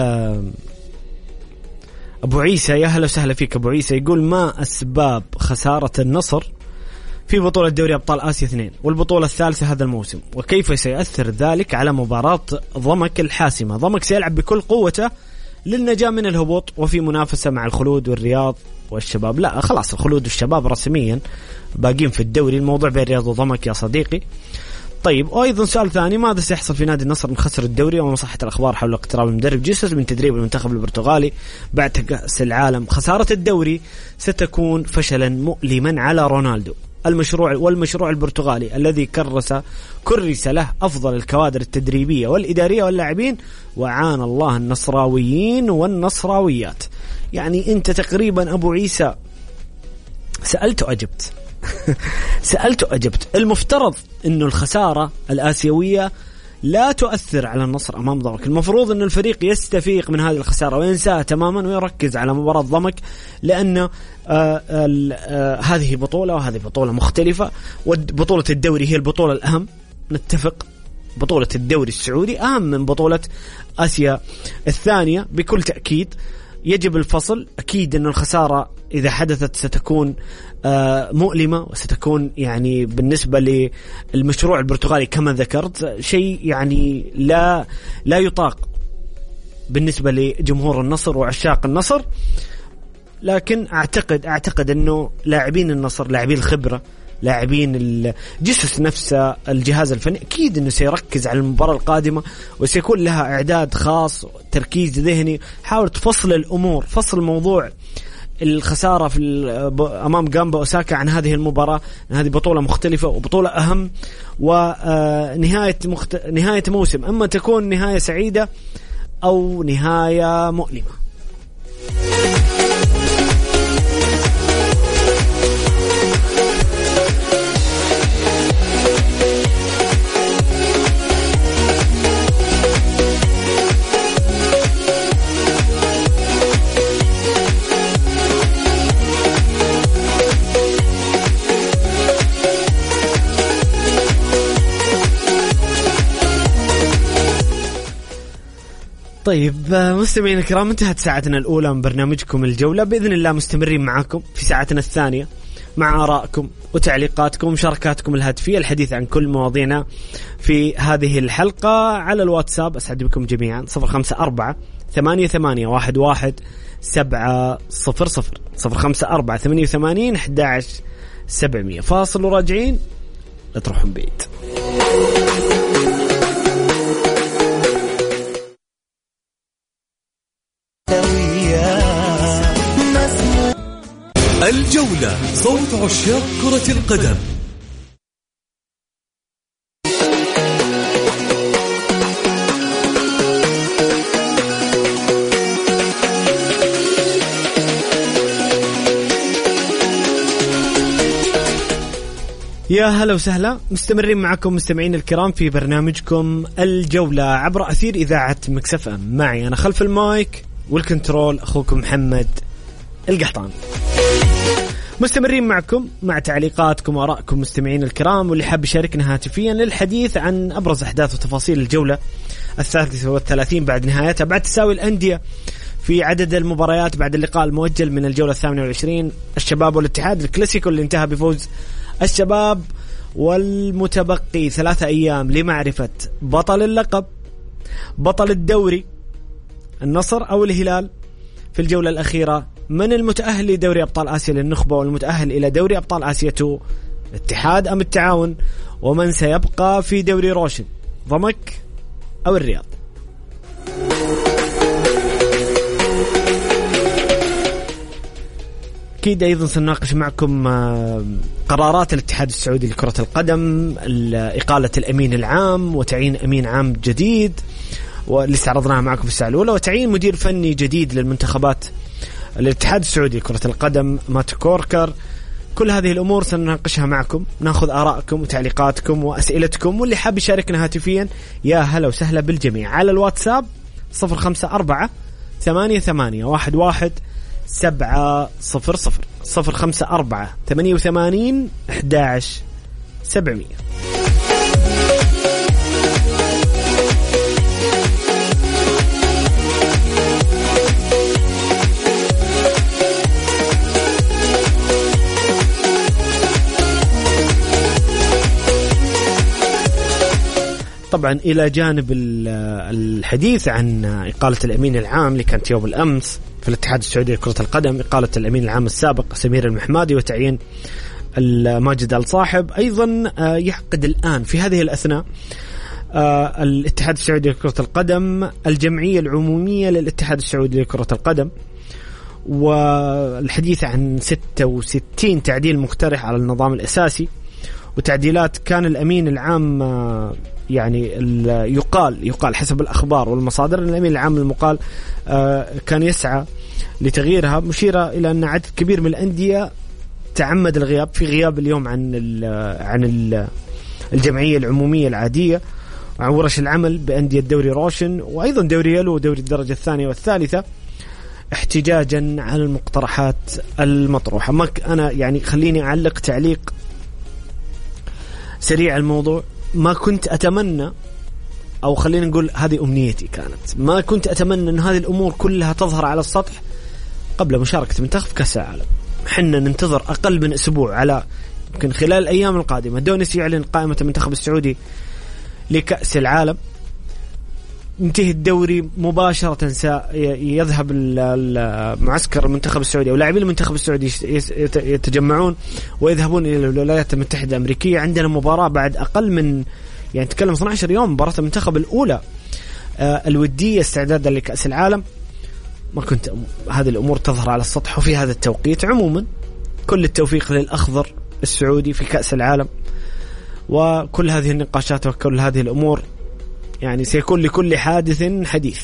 أبو عيسى، يا هلا وسهلا فيك أبو عيسى. يقول ما أسباب خسارة النصر في بطولة دوري أبطال آسيا اثنين والبطولة الثالثة هذا الموسم، وكيف سيأثر ذلك على مباراة ضمك الحاسمة؟ ضمك سيلعب بكل قوته للنجاة من الهبوط وفي منافسة مع الخلود والرياض والشباب. لا خلاص، الخلود والشباب رسميا باقين في الدوري، الموضوع بين الرياض وضمك يا صديقي. طيب وأيضا سؤال ثاني، ماذا سيحصل في نادي النصر من خسر الدوري وما صحت الأخبار حول اقتراب المدرب جيسوس من تدريب المنتخب البرتغالي بعد كأس العالم؟ خسارة الدوري ستكون فشلا مؤلما على رونالدو المشروع والمشروع البرتغالي الذي كرس كرس له أفضل الكوادر التدريبية والإدارية واللاعبين، وعانى الله النصراويين والنصراويات. يعني أنت تقريبا أبو عيسى سألت وأجبت سألت وأجبت. المفترض أنه الخسارة الآسيوية لا تؤثر على النصر أمام ضمك. المفروض أن الفريق يستفيق من هذه الخسارة وينساها تماما ويركز على مباراة ضمك، لأن آه آه هذه بطولة وهذه بطولة مختلفة، وبطولة الدوري هي البطولة الأهم. نتفق، بطولة الدوري السعودي أهم من بطولة آسيا الثانية بكل تأكيد. يجب الفصل. أكيد أن الخسارة إذا حدثت ستكون مؤلمة وستكون يعني بالنسبة للمشروع البرتغالي كما ذكرت شيء يعني لا لا يطاق بالنسبة لجمهور النصر وعشاق النصر. لكن أعتقد أعتقد أنه لاعبين النصر لاعبين الخبرة لاعبين الجسس نفسه الجهاز الفني أكيد أنه سيركز على المباراة القادمة وسيكون لها إعداد خاص تركيز ذهني. حاول تفصل الأمور فصل موضوع الخسارة في أمام جامبا أوساكا عن هذه المباراة. هذه بطولة مختلفة وبطولة أهم ونهاية مخت... نهاية موسم أما تكون نهاية سعيدة أو نهاية مؤلمة. طيب مستمعين الكرام انتهت ساعتنا الأولى من برنامجكم الجولة. بإذن الله مستمرين معكم في ساعتنا الثانية مع آرائكم وتعليقاتكم ومشاركاتكم الهاتفية الحديث عن كل مواضيعنا في هذه الحلقة على الواتساب. أسعد بكم جميعا صفر خمسة أربعة ثمانية ثمانية واحد واحد سبعة صفر صفر صفر خمسة أربعة ثمانية وثمانين أحد عشر سبعمية. فاصل وراجعين لا تروحون بعيد. الجولة صوت عشاق كرة القدم. يا هلا وسهلا مستمرين معكم مستمعين الكرام في برنامجكم الجولة عبر أثير إذاعة مكس إف إم. معي أنا خلف المايك والكنترول أخوكم محمد القحطان. مستمرين معكم مع تعليقاتكم وآرائكم مستمعين الكرام واللي حاب يشاركنا هاتفيا للحديث عن أبرز أحداث وتفاصيل الجولة الثالثة والثلاثين بعد نهايتها بعد تساوي الأندية في عدد المباريات بعد اللقاء المؤجل من الجولة الثامنة والعشرين الشباب والاتحاد الكلاسيكو اللي انتهى بفوز الشباب والمتبقي ثلاثة أيام لمعرفة بطل اللقب بطل الدوري النصر أو الهلال في الجولة الأخيرة من المتأهل لدوري أبطال آسيا للنخبة والمتأهل إلى دوري أبطال آسيا تو الاتحاد أم التعاون ومن سيبقى في دوري روشن ضمك أو الرياض. أكيد أيضا سنناقش معكم قرارات الاتحاد السعودي لكرة القدم إقالة الأمين العام وتعيين أمين عام جديد واللي استعرضناها معكم في الساعة الأولى وتعيين مدير فني جديد للمنتخبات الاتحاد السعودي لكرة القدم مات كوركر. كل هذه الأمور سنناقشها معكم ناخذ آرائكم وتعليقاتكم وأسئلتكم واللي حاب يشاركنا هاتفيا يا هلا وسهلا بالجميع على الواتساب صفر خمسة أربعة ثمانية ثمانية واحد واحد سبعة صفر صفر صفر خمسة أربعة ثمانية وثمانين أحد عشر سبعمية. طبعا إلى جانب الحديث عن إقالة الأمين العام اللي كانت يوم الأمس في الاتحاد السعودي لكرة القدم إقالة الأمين العام السابق سمير المحمادي وتعيين ماجد الصاحب أيضا يعقد الآن في هذه الأثناء الاتحاد السعودي لكرة القدم الجمعية العمومية للاتحاد السعودي لكرة القدم والحديث عن ستة وستين تعديل مقترح على النظام الأساسي وتعديلات كان الأمين العام يعني يقال يقال حسب الأخبار والمصادر أن الأمين العام المقال كان يسعى لتغييرها مشيرة إلى أن عدد كبير من الأندية تعمد الغياب في غياب اليوم عن ال عن ال الجمعية العمومية العادية وعن ورش العمل بأندية دوري روشن وأيضا دوري يلو ودوري الدرجة الثانية والثالثة احتجاجا على المقترحات المطروحة. ما أنا يعني خليني أعلق تعليق سريع الموضوع. ما كنت أتمنى أو خلينا نقول هذه أمنيتي كانت ما كنت أتمنى أن هذه الأمور كلها تظهر على السطح قبل مشاركة منتخب كأس العالم. حنا ننتظر أقل من أسبوع على يمكن خلال الأيام القادمة دونيس يعلن قائمة المنتخب السعودي لكأس العالم ينتهي الدوري مباشرة سيذهب المعسكر المنتخب السعودي أو لاعبين المنتخب السعودي يتجمعون ويذهبون إلى الولايات المتحدة الأمريكية. عندنا مباراة بعد أقل من يعني تكلم اثنا عشر يوم، مباراة المنتخب الأولى الودية استعدادا لكأس العالم. ما كنت هذه الأمور تظهر على السطح وفي هذا التوقيت. عموما كل التوفيق للأخضر السعودي في كأس العالم، وكل هذه النقاشات وكل هذه الأمور يعني سيكون لكل حادث حديث.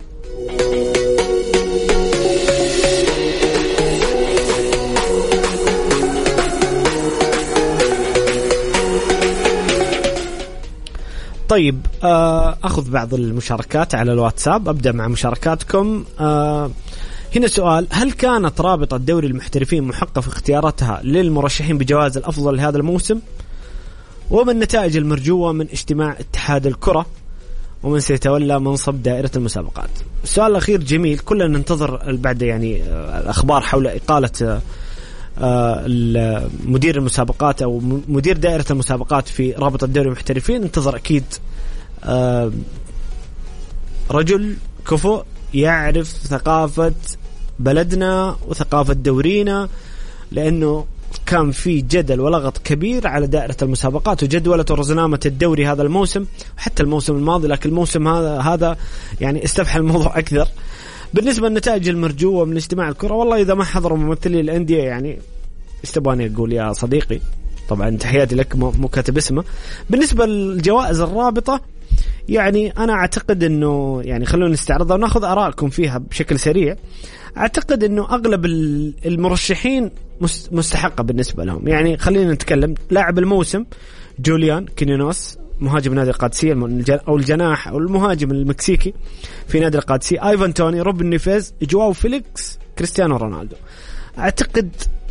طيب أخذ بعض المشاركات على الواتساب. أبدأ مع مشاركاتكم. هنا سؤال: هل كانت رابطة دوري المحترفين محقة في اختياراتها للمرشحين بجوائز الأفضل لهذا الموسم؟ وما النتائج المرجوة من اجتماع اتحاد الكرة؟ ومن سيتولى منصب دائرة المسابقات؟ السؤال الأخير جميل. كلنا ننتظر بعد يعني الأخبار حول إقالة مدير المسابقات أو مدير دائرة المسابقات في رابطة دوري المحترفين. انتظر أكيد رجل كفؤ يعرف ثقافة بلدنا وثقافة دورينا، لأنه كان في جدل ولغط كبير على دائرة المسابقات وجدولة ورزنامة الدوري هذا الموسم وحتى الموسم الماضي، لكن الموسم هذا هذا يعني استفحل الموضوع أكثر. بالنسبة للنتائج المرجوة من اجتماع الكرة، والله إذا ما حضروا ممثلي الأندية يعني استباني أقول يا صديقي، طبعا تحياتي لك مو كاتب اسمه. بالنسبة للجوائز الرابطة يعني أنا أعتقد أنه يعني خلونا نستعرضها ونأخذ آراءكم فيها بشكل سريع. أعتقد أنه أغلب المرشحين مستحقة بالنسبة لهم. يعني خلينا نتكلم لاعب الموسم جوليان كينينوس مهاجم نادي القادسية أو الجناح أو المهاجم المكسيكي في نادي القادسية، ايفان توني، روبن نيفيز، جواو فيليكس، كريستيانو رونالدو. أعتقد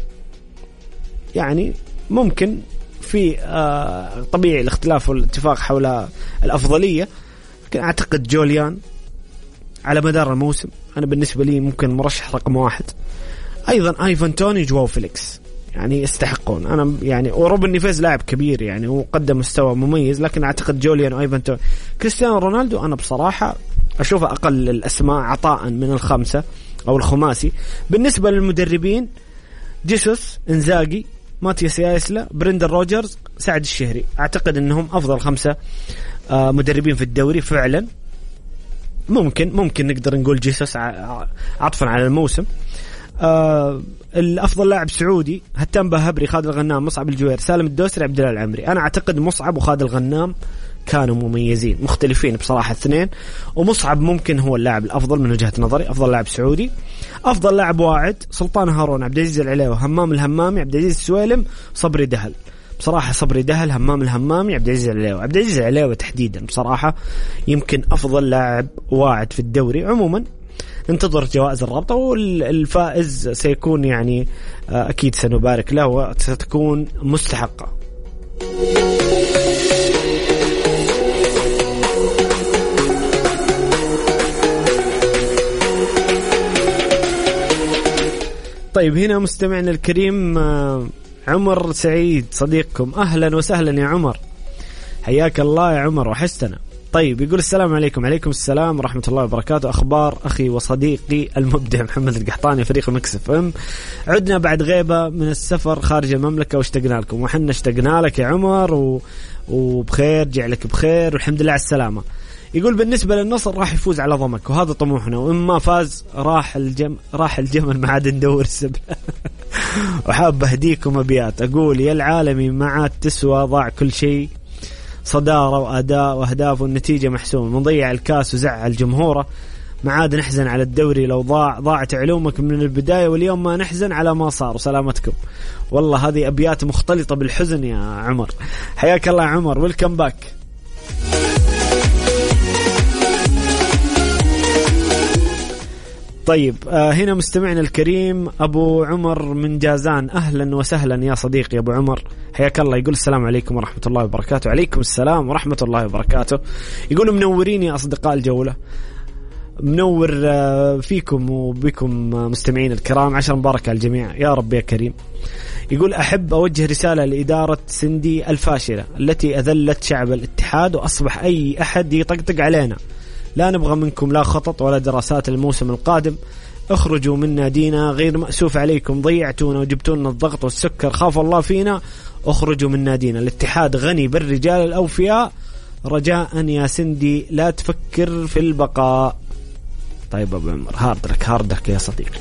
يعني ممكن في آه طبيعي الاختلاف والاتفاق حول الأفضلية، لكن أعتقد جوليان على مدار الموسم أنا بالنسبة لي ممكن مرشح رقم واحد. أيضا ايفان توني، جواو فيليكس يعني يستحقون. أنا يعني وروبن نيفيز لاعب كبير يعني وقدم مستوى مميز، لكن أعتقد جوليان وأيفان توني. كريستيانو رونالدو أنا بصراحة أشوفه أقل الأسماء عطاء من الخمسة أو الخماسي. بالنسبة للمدربين جيسوس، إنزاغي، ماتياس يايسلا، بريندن روجرز، سعد الشهري. أعتقد أنهم أفضل خمسة مدربين في الدوري فعلا. ممكن ممكن نقدر نقول جيسوس عطفا على الموسم. آه الأفضل لاعب سعودي هتان بهبري، خالد الغنام، مصعب الجوير، سالم الدوسري، عبد الله العمري. أنا أعتقد مصعب وخالد الغنام كانوا مميزين مختلفين بصراحة اثنين، ومصعب ممكن هو اللاعب الأفضل من وجهة نظري، أفضل لاعب سعودي. أفضل لاعب واعد سلطان هارون، عبد العزيز العلاوي، همام الهمامي، عبد العزيز السويلم، صبري دهل. بصراحة صبري دهل، همام الهمامي، عبد العزيز العلاوي. عبد العزيز العلاوي تحديدا بصراحة يمكن أفضل لاعب واعد في الدوري. عموما انتظر جوائز الرابطة، والفائز سيكون يعني أكيد سنبارك له وستكون مستحقة. طيب هنا مستمعنا الكريم عمر سعيد صديقكم، أهلا وسهلا يا عمر، حياك الله يا عمر، وحشتنا. طيب يقول السلام عليكم. عليكم السلام ورحمة الله وبركاته. أخبار أخي وصديقي المبدع محمد القحطاني فريق مكس اف ام، عدنا بعد غيبة من السفر خارج المملكة واشتقنا لكم. وحنا اشتقنا لك يا عمر و... وبخير، جعلك بخير والحمد لله على السلامة. يقول بالنسبة للنصر راح يفوز على ضمك وهذا طموحنا، وإما فاز راح الجم راح الجمل ما عاد ندور السبل. وحاب أهديكم أبيات أقول يا العالمي ما عاد تسوى، ضاع كل شيء، صدارة وأداء وأهداف والنتيجة محسومة، منضيع الكاس وزعل جمهوره، ما عاد نحزن على الدوري لو ضاع، ضاعت علومك من البداية واليوم ما نحزن على ما صار، وسلامتكم. والله هذه أبيات مختلطة بالحزن يا عمر، حياك الله يا عمر، ويلكم باك. طيب آه هنا مستمعنا الكريم أبو عمر من جازان، أهلا وسهلا يا صديقي أبو عمر، حياك الله. يقول السلام عليكم ورحمة الله وبركاته. عليكم السلام ورحمة الله وبركاته. يقول منورين يا أصدقاء الجولة، منور آه فيكم وبكم آه مستمعين الكرام، عشر مبارك على الجميع يا رب يا كريم. يقول أحب أوجه رسالة لإدارة سندي الفاشلة التي أذلت شعب الاتحاد وأصبح أي أحد يطقطق علينا لا نبغى منكم لا خطط ولا دراسات الموسم القادم. اخرجوا من نادينا غير مأسوف عليكم، ضيعتونا وجبتونا الضغط والسكر، خاف الله فينا. اخرجوا من نادينا. الاتحاد غني بالرجال الأوفياء، رجاء يا سندي لا تفكر في البقاء. طيب أبو عمر، هاردك هاردك يا صديقي.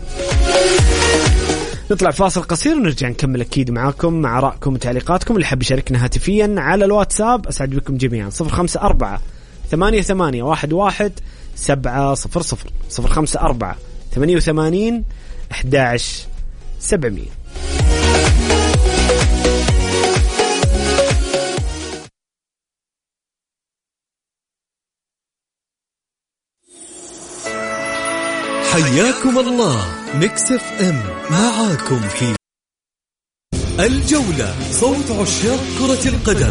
نطلع فاصل قصير ونرجع نكمل أكيد معاكم مع آرائكم وتعليقاتكم. اللي حاب يشاركنا هاتفيا على الواتساب أسعد بكم جميعا. صفر خمسة أربعة ثمانية ثمانية واحد واحد سبعة صفر صفر صفر خمسة أربعة ثمانية وثمانين أحد عشر سبعمية. حياكم الله. ميكس اف ام معاكم في الجولة، صوت عشاق كرة القدم.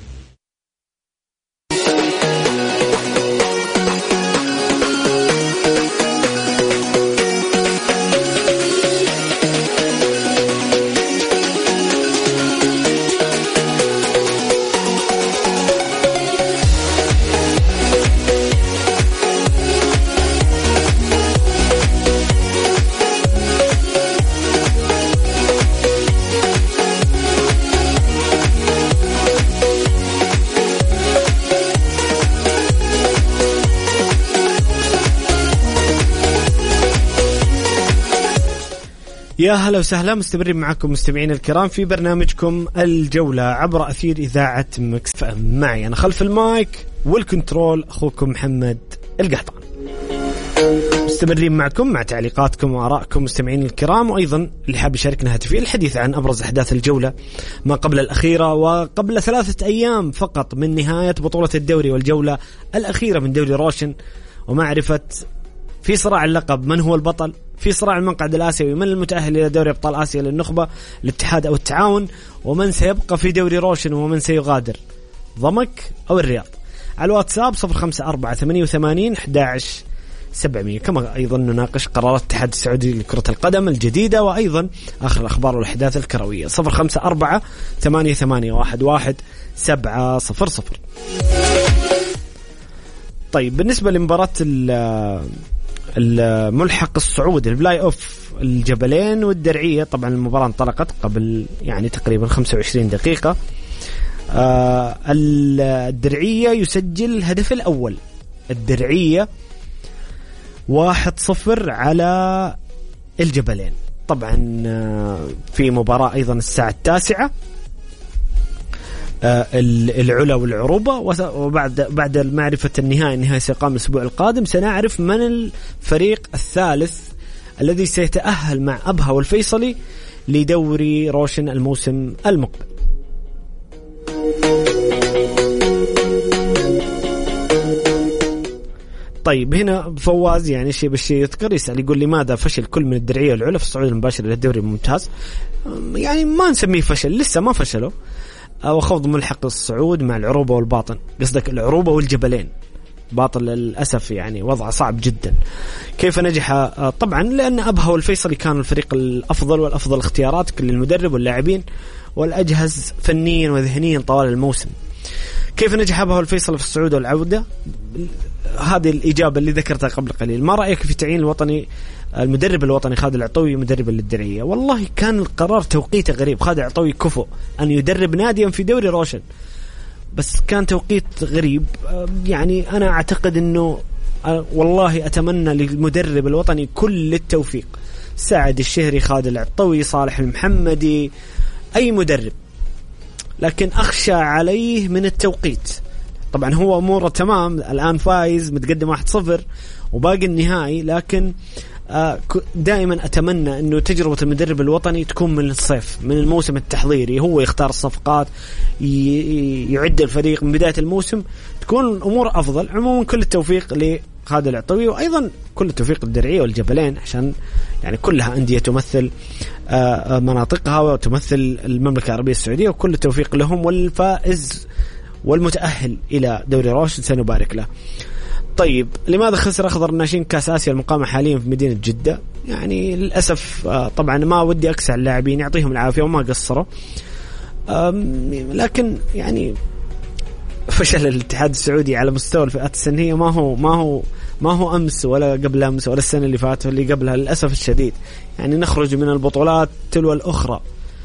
يا هلا وسهلا، مستمرين معكم مستمعين الكرام في برنامجكم الجولة عبر أثير إذاعة مكس اف ام. معي أنا خلف المايك والكنترول أخوكم محمد القحطان. مستمرين معكم مع تعليقاتكم وآرائكم مستمعين الكرام، وأيضا اللي حاب يشاركنا هاتفيا الحديث عن أبرز أحداث الجولة ما قبل الأخيرة وقبل ثلاثة أيام فقط من نهاية بطولة الدوري والجولة الأخيرة من دوري روشن، ومعرفة في صراع اللقب من هو البطل، في صراع المقعد الآسيوي من المتأهل إلى دوري أبطال آسيا للنخبة، الاتحاد أو التعاون، ومن سيبقى في دوري روشن ومن سيغادر، ضمك أو الرياض. على الواتساب صفر خمسة أربعة ثمانية وثمانين أحد عشر سبعمية. كما أيضا نناقش قرارات الاتحاد السعودي لكرة القدم الجديدة وأيضا آخر الأخبار والأحداث الكروية. صفر خمسة أربعة ثمانية ثمانية واحد واحد سبعة صفر صفر. طيب بالنسبة لمباراة الملحق الصعود البلاي أوف الجبلين والدرعية، طبعا المباراة انطلقت قبل يعني تقريبا خمسة وعشرين دقيقة. آه الدرعية يسجل الهدف الأول، الدرعية واحد صفر على الجبلين. طبعا آه في مباراة أيضا الساعة التاسعة، آه العلا والعروبة، وبعد بعد معرفة النهائي النهائي سيقام الأسبوع القادم سنعرف من الفريق الثالث الذي سيتأهل مع أبها والفيصلي لدوري روشن الموسم المقبل. طيب هنا فواز يعني شيء بالشيء يذكر، يسأل يقول لماذا فشل كل من الدرعية والعلا في الصعود المباشر للدوري الممتاز؟ يعني ما نسميه فشل، لسه ما فشلوا، أو خوض ملحق الصعود مع العروبة والباطن، قصدك العروبة والجبلين. باطل للأسف يعني وضع صعب جدا. كيف نجح؟ طبعا لأن أبها والفيصلي كانوا الفريق الأفضل والأفضل اختيارات كل المدرب واللاعبين والأجهز فنيا وذهنيا طوال الموسم. كيف نجح أبها والفيصلي في الصعود والعودة؟ هذه الإجابة اللي ذكرتها قبل قليل. ما رأيك في تعيين الوطني المدرب الوطني خالد العطوي مدربا للدرعية؟ والله كان القرار توقيته غريب. خالد العطوي كفؤ أن يدرب ناديا في دوري روشن، بس كان توقيت غريب. يعني أنا أعتقد أنه والله أتمنى للمدرب الوطني كل التوفيق، سعد الشهري، خالد العطوي، صالح المحمدي، أي مدرب، لكن أخشى عليه من التوقيت. طبعا هو أموره تمام الآن، فايز متقدم واحد صفر وباقي النهائي، لكن دائما أتمنى أنه تجربة المدرب الوطني تكون من الصيف، من الموسم التحضيري، هو يختار الصفقات، يعد الفريق من بداية الموسم، تكون الأمور أفضل. عموما كل التوفيق لخالد العطوي، وأيضا كل التوفيق للدرعية والجبلين، عشان يعني كلها أندية تمثل مناطقها وتمثل المملكة العربية السعودية، وكل التوفيق لهم، والفائز والمتأهل إلى دوري روشن سنبارك له. طيب لماذا خسر أخضر الناشئين كأس آسيا المقامة حاليا في مدينة جدة؟ يعني للأسف طبعا ما ودي أكسع اللاعبين، يعطيهم العافية وما قصروا، لكن يعني فشل الاتحاد السعودي على مستوى الفئات السنية ما هو ما هو ما هو أمس ولا قبل أمس ولا السنة اللي فاتت واللي قبلها للأسف الشديد. يعني نخرج من البطولات تلو الأخرى.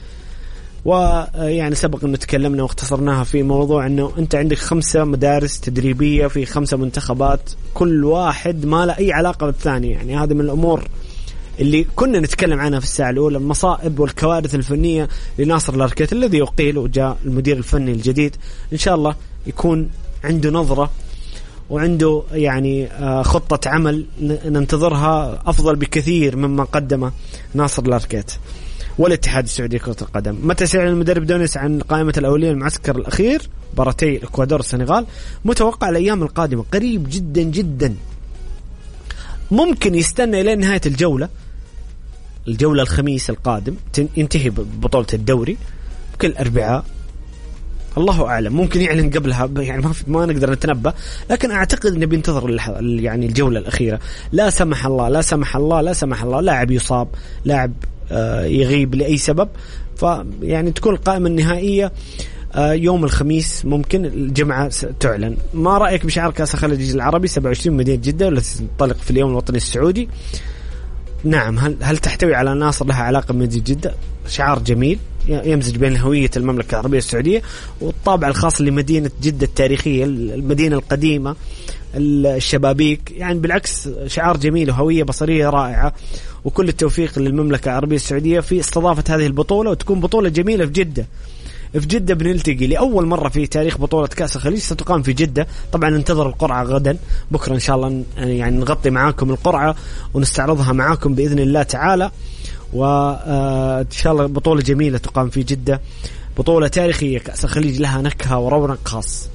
ويعني سبق أن تكلمنا واختصرناها في موضوع أنه أنت عندك خمسة مدارس تدريبية في خمسة منتخبات، كل واحد ما له أي علاقة بالثاني. يعني هذا من الأمور اللي كنا نتكلم عنها في الساعة الأولى، المصائب والكوارث الفنية لناصر الأركيت الذي يقيل، وجاء المدير الفني الجديد إن شاء الله يكون عنده نظرة وعنده يعني خطة عمل ننتظرها أفضل بكثير مما قدمه ناصر الأركيت والاتحاد السعودي لكرة القدم. متى سيعلن المدرب دونيس عن قائمة الأولية المعسكر الأخير مباراتي الإكوادور والسنغال؟ متوقع الأيام القادمة، قريب جدا جدا. ممكن يستنى إلى نهاية الجولة الجولة الخميس القادم ينتهي ببطولة الدوري، ممكن الأربعاء، الله أعلم. ممكن يعلن قبلها، يعني ما في ما نقدر نتنبأ، لكن أعتقد إنه بينتظر يعني الجولة الأخيرة. لا سمح الله لا سمح الله لا سمح الله لاعب يصاب، لاعب يغيب لأي سبب، فيعني تكون القائمة النهائية يوم الخميس، ممكن الجمعة تعلن. ما رأيك بشعار كأس الخليج العربي سبعة وعشرين مدينة جدة والتي تنطلق في اليوم الوطني السعودي؟ نعم. هل هل تحتوي على عناصر لها علاقة بمدينة جدة؟ شعار جميل يمزج بين هوية المملكة العربية السعودية والطابع الخاص لمدينة جدة التاريخية، المدينة القديمة، الشبابيك. يعني بالعكس شعار جميل وهوية بصرية رائعة، وكل التوفيق للمملكة العربية السعودية في استضافة هذه البطولة، وتكون بطولة جميلة في جدة. في جدة بنلتقي لأول مرة في تاريخ بطولة كأس الخليج، ستقام في جدة. طبعا ننتظر القرعة غدا، بكرة إن شاء الله يعني نغطي معاكم القرعة ونستعرضها معاكم بإذن الله تعالى. وإن شاء الله بطولة جميلة تقام في جدة، بطولة تاريخية. كأس الخليج لها نكهة ورونق خاص.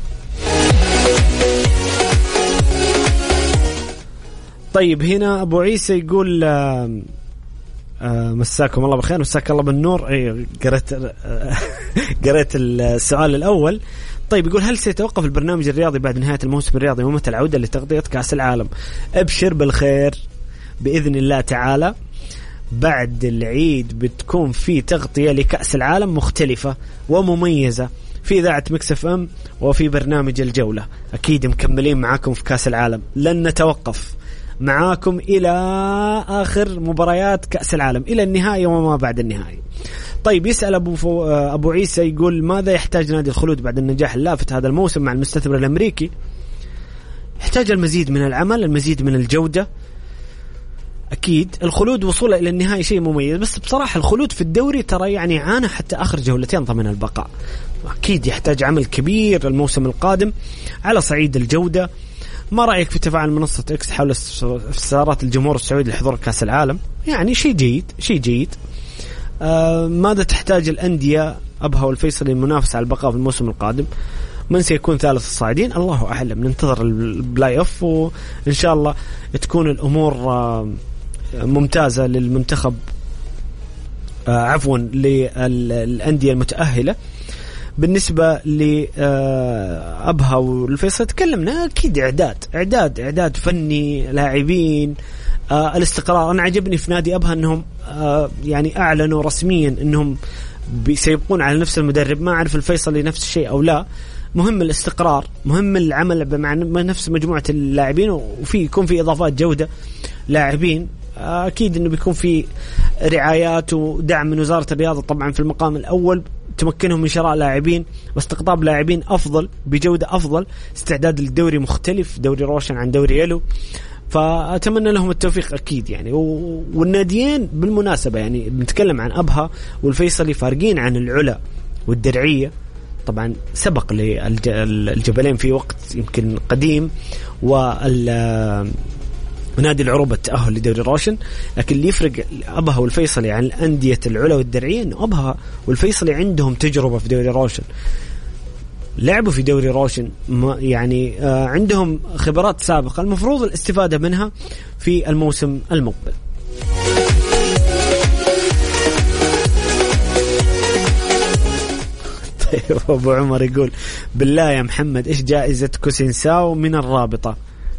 طيب هنا أبو عيسى يقول آه آه مساكم الله بالخير، مساك الله بالنور. أي قرأت آه قرأت السؤال الأول. طيب يقول هل سيتوقف البرنامج الرياضي بعد نهاية الموسم الرياضي ومتى العودة لتغطية كأس العالم؟ أبشر بالخير بإذن الله تعالى، بعد العيد بتكون في تغطية لكأس العالم مختلفة ومميزة في إذاعة ميكس اف ام وفي برنامج الجولة. أكيد مكملين معاكم في كأس العالم، لن نتوقف معاكم إلى آخر مباريات كأس العالم، إلى النهائي وما بعد النهائي. طيب يسأل أبو, فو أبو عيسى يقول ماذا يحتاج نادي الخلود بعد النجاح اللافت هذا الموسم مع المستثمر الأمريكي؟ يحتاج المزيد من العمل، المزيد من الجودة. أكيد الخلود وصوله إلى النهائي شيء مميز، بس بصراحة الخلود في الدوري ترى يعني عانى حتى آخر جولتين ضمن البقاء. أكيد يحتاج عمل كبير الموسم القادم على صعيد الجودة. ما رأيك في تفاعل منصة إكس حول استفسارات الجمهور السعودي لحضور كأس العالم؟ يعني شيء جيد شيء جيد. آه ماذا تحتاج الأندية أبها والفيصلي المنافسة على البقاء في الموسم القادم؟ من سيكون ثالث الصاعدين؟ الله أعلم، ننتظر البلاي أوف وإن شاء الله تكون الأمور آه ممتازة للمنتخب، آه عفوا للأندية المتأهلة. بالنسبة لأبها والفيصل تكلمنا، أكيد إعداد إعداد إعداد فني، لاعبين، آه الاستقرار. أنا عجبني في نادي أبها أنهم آه يعني أعلنوا رسميا أنهم سيبقون على نفس المدرب. ما أعرف الفيصل نفس الشيء أو لا. مهم الاستقرار، مهم العمل مع نفس مجموعة اللاعبين، وفي يكون في إضافات جودة لاعبين. أكيد أنه بيكون في رعايات ودعم من وزارة الرياضة طبعا في المقام الأول، تمكنهم من شراء لاعبين واستقطاب لاعبين أفضل بجودة أفضل. استعداد للدوري مختلف، دوري روشن عن دوري يلو، فأتمنى لهم التوفيق أكيد يعني. والناديين بالمناسبة يعني بنتكلم عن أبها والفيصلي فارقين عن العلا والدرعية. طبعا سبق للجبلين في وقت يمكن قديم وال ونادي العروبة التأهل لدوري روشن، لكن اللي يفرق أبها والفيصلي عن الأندية العلا والدرعية إنه أبها والفيصلي عندهم تجربة في دوري روشن، لعبوا في دوري روشن، يعني عندهم خبرات سابقة المفروض الاستفادة منها في الموسم المقبل. طيب أبو عمر يقول بالله يا محمد إيش جائزة كوسينساو من الرابطة؟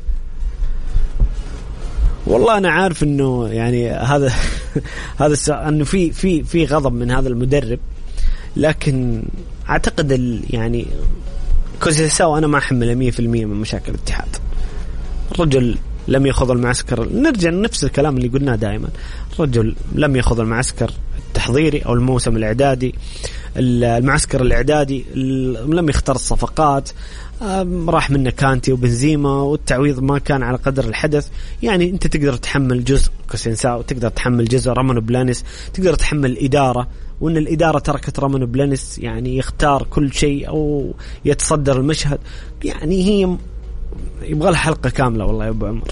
والله أنا عارف إنه يعني هذا هذا إنه في في في غضب من هذا المدرب، لكن أعتقد يعني كونسيساو أنا ما أحمله مية في المية من مشاكل الاتحاد. الرجل لم يخوض المعسكر، نرجع نفس الكلام اللي قلناه دائما، الرجل لم يخوض المعسكر التحضيري أو الموسم الإعدادي، المعسكر الإعدادي لم يختار الصفقات، راح منه كانتي وبنزيما والتعويض ما كان على قدر الحدث. يعني أنت تقدر تحمل جزء كوسينساو، تقدر تحمل جزء رامون بلانس، تقدر تحمل الإدارة، وأن الإدارة تركت رامون بلانس يعني يختار كل شيء أو يتصدر المشهد. يعني هي يبغى لها حلقة كاملة والله يا أبو عمر.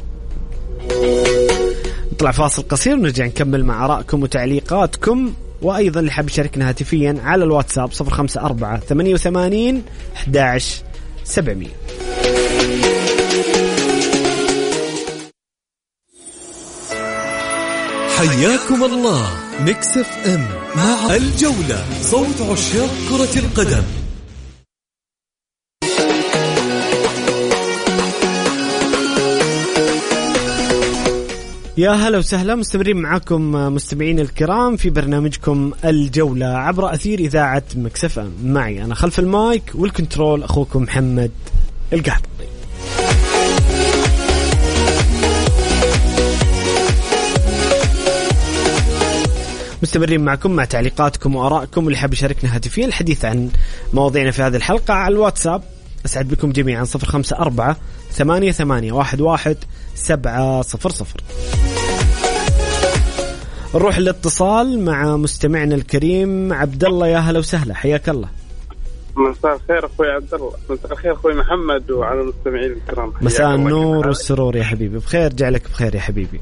نطلع فاصل قصير ونرجع نكمل مع آرائكم وتعليقاتكم، وأيضا اللي حاب يشاركنا هاتفيا على الواتساب صفر خمسة أربعة ثمانية وثمانين أحد عشر سبعمية. حياكم الله. ميكس اف ام مع الجولة، صوت عشاق كرة القدم. يا هلا وسهلا، مستمرين معاكم مستمعين الكرام في برنامجكم الجولة عبر أثير إذاعة ميكس اف ام. معي أنا خلف المايك والكنترول أخوكم محمد القحطي. مستمرين معكم مع تعليقاتكم وآرائكم، واللي حاب يشاركنا هاتفيا الحديث عن مواضيعنا في هذه الحلقة على الواتساب. أسعد بكم جميعا صفر خمسة أربعة ثمانية ثمانية واحد واحد سبعة صفر صفر. نروح الاتصال مع مستمعنا الكريم عبد الله. يا هلا وسهلا، حياك الله. مساء الخير اخوي عبد الله. مساء الخير اخوي محمد وعلى المستمعين الكرام. مساء النور والسرور يا حبيبي. بخير، جعلك بخير يا حبيبي.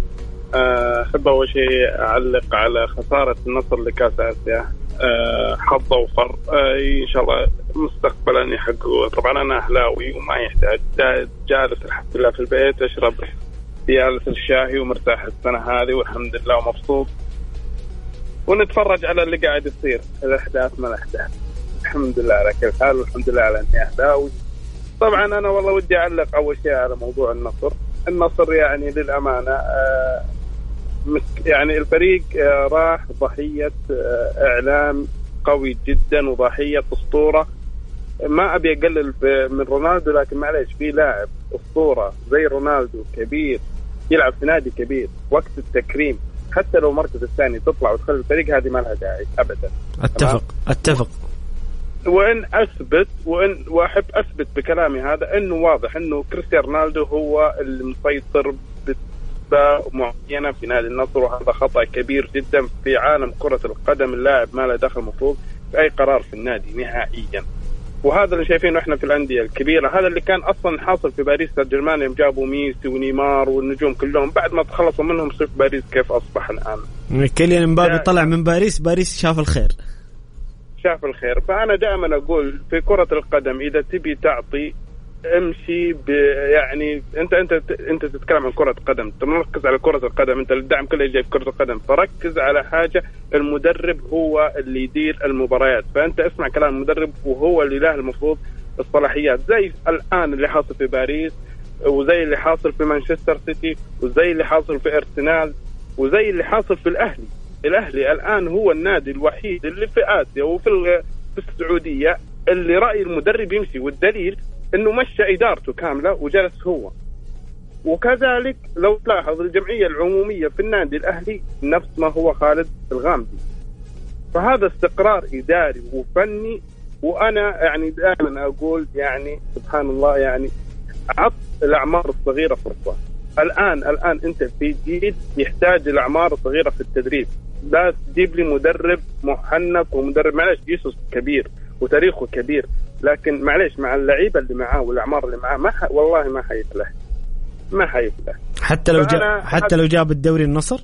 أحب أول شيء أعلق على خسارة النصر لكأس آسيا. أه حظ وفر. أه إن شاء الله مستقبلا يحققوا. طبعا أنا أهلاوي وما يحتاج، جالس الحمد لله في البيت أشرب بيالة الشاهي ومرتاح السنة هذه والحمد لله ومبسوط، ونتفرج على اللي قاعد يصير، الأحداث ما الأحداث. الحمد لله على كل حال والحمد لله على أني أهلاوي. طبعا أنا والله ودي أعلق أول شيء على موضوع النصر. النصر يعني للأمانة أه يعني الفريق راح ضحية إعلام قوي جدا وضحية أسطورة. ما أبي أقلل من رونالدو، لكن معليش في لاعب أسطورة زي رونالدو كبير يلعب في نادي كبير، وقت التكريم حتى لو مركز الثاني تطلع وتخلي الفريق، هذه ما لها داعي أبدا. أتفق أتفق وإن أثبت وإن وأحب أثبت بكلامي هذا إنه واضح إنه كريستيانو رونالدو هو اللي مسيطر معينة في نادي النصر، وهذا خطأ كبير جدا في عالم كرة القدم. اللاعب ما له دخل مفروض في أي قرار في النادي نهائيا، وهذا اللي شايفينه احنا في الأندية الكبيرة. هذا اللي كان أصلا حاصل في باريس سان جيرمان يوم جابوا ميسي ونيمار والنجوم كلهم، بعد ما تخلصوا منهم صرف باريس كيف أصبح الآن. كيليان امبابي طلع من باريس، باريس شاف الخير شاف الخير. فأنا دائما أقول في كرة القدم إذا تبي تعطي امشي ب يعني انت انت انت تتكلم عن كرة قدم، تركز على كرة القدم، انت الدعم كله جاي في كرة القدم، فركز على حاجة. المدرب هو اللي يدير المباريات، فانت اسمع كلام المدرب وهو اللي له المفروض الصلاحيات، زي الان اللي حاصل في باريس، وزي اللي حاصل في مانشستر سيتي، وزي اللي حاصل في ارسنال، وزي اللي حاصل في الاهلي. الاهلي الان هو النادي الوحيد اللي في اسيا وفي في السعودية اللي رأي المدرب يمشي، والدليل انه مشى ادارته كامله وجلس هو. وكذلك لو تلاحظ الجمعيه العموميه في النادي الاهلي نفس ما هو خالد الغامدي. فهذا استقرار اداري وفني. وانا يعني دائما اقول يعني سبحان الله، يعني عط الاعمار الصغيره فرصه. الان الان انت في جيل يحتاج الاعمار الصغيره في التدريب. لا تجيب لي مدرب محنك ومدرب معلش جيسوس كبير وتاريخه كبير، لكن معليش مع اللعيبه اللي معاه والاعمار اللي معاه ما ح... والله ما حيفلح ما حيفلح حتى لو جا... حتى لو جاب الدوري النصر.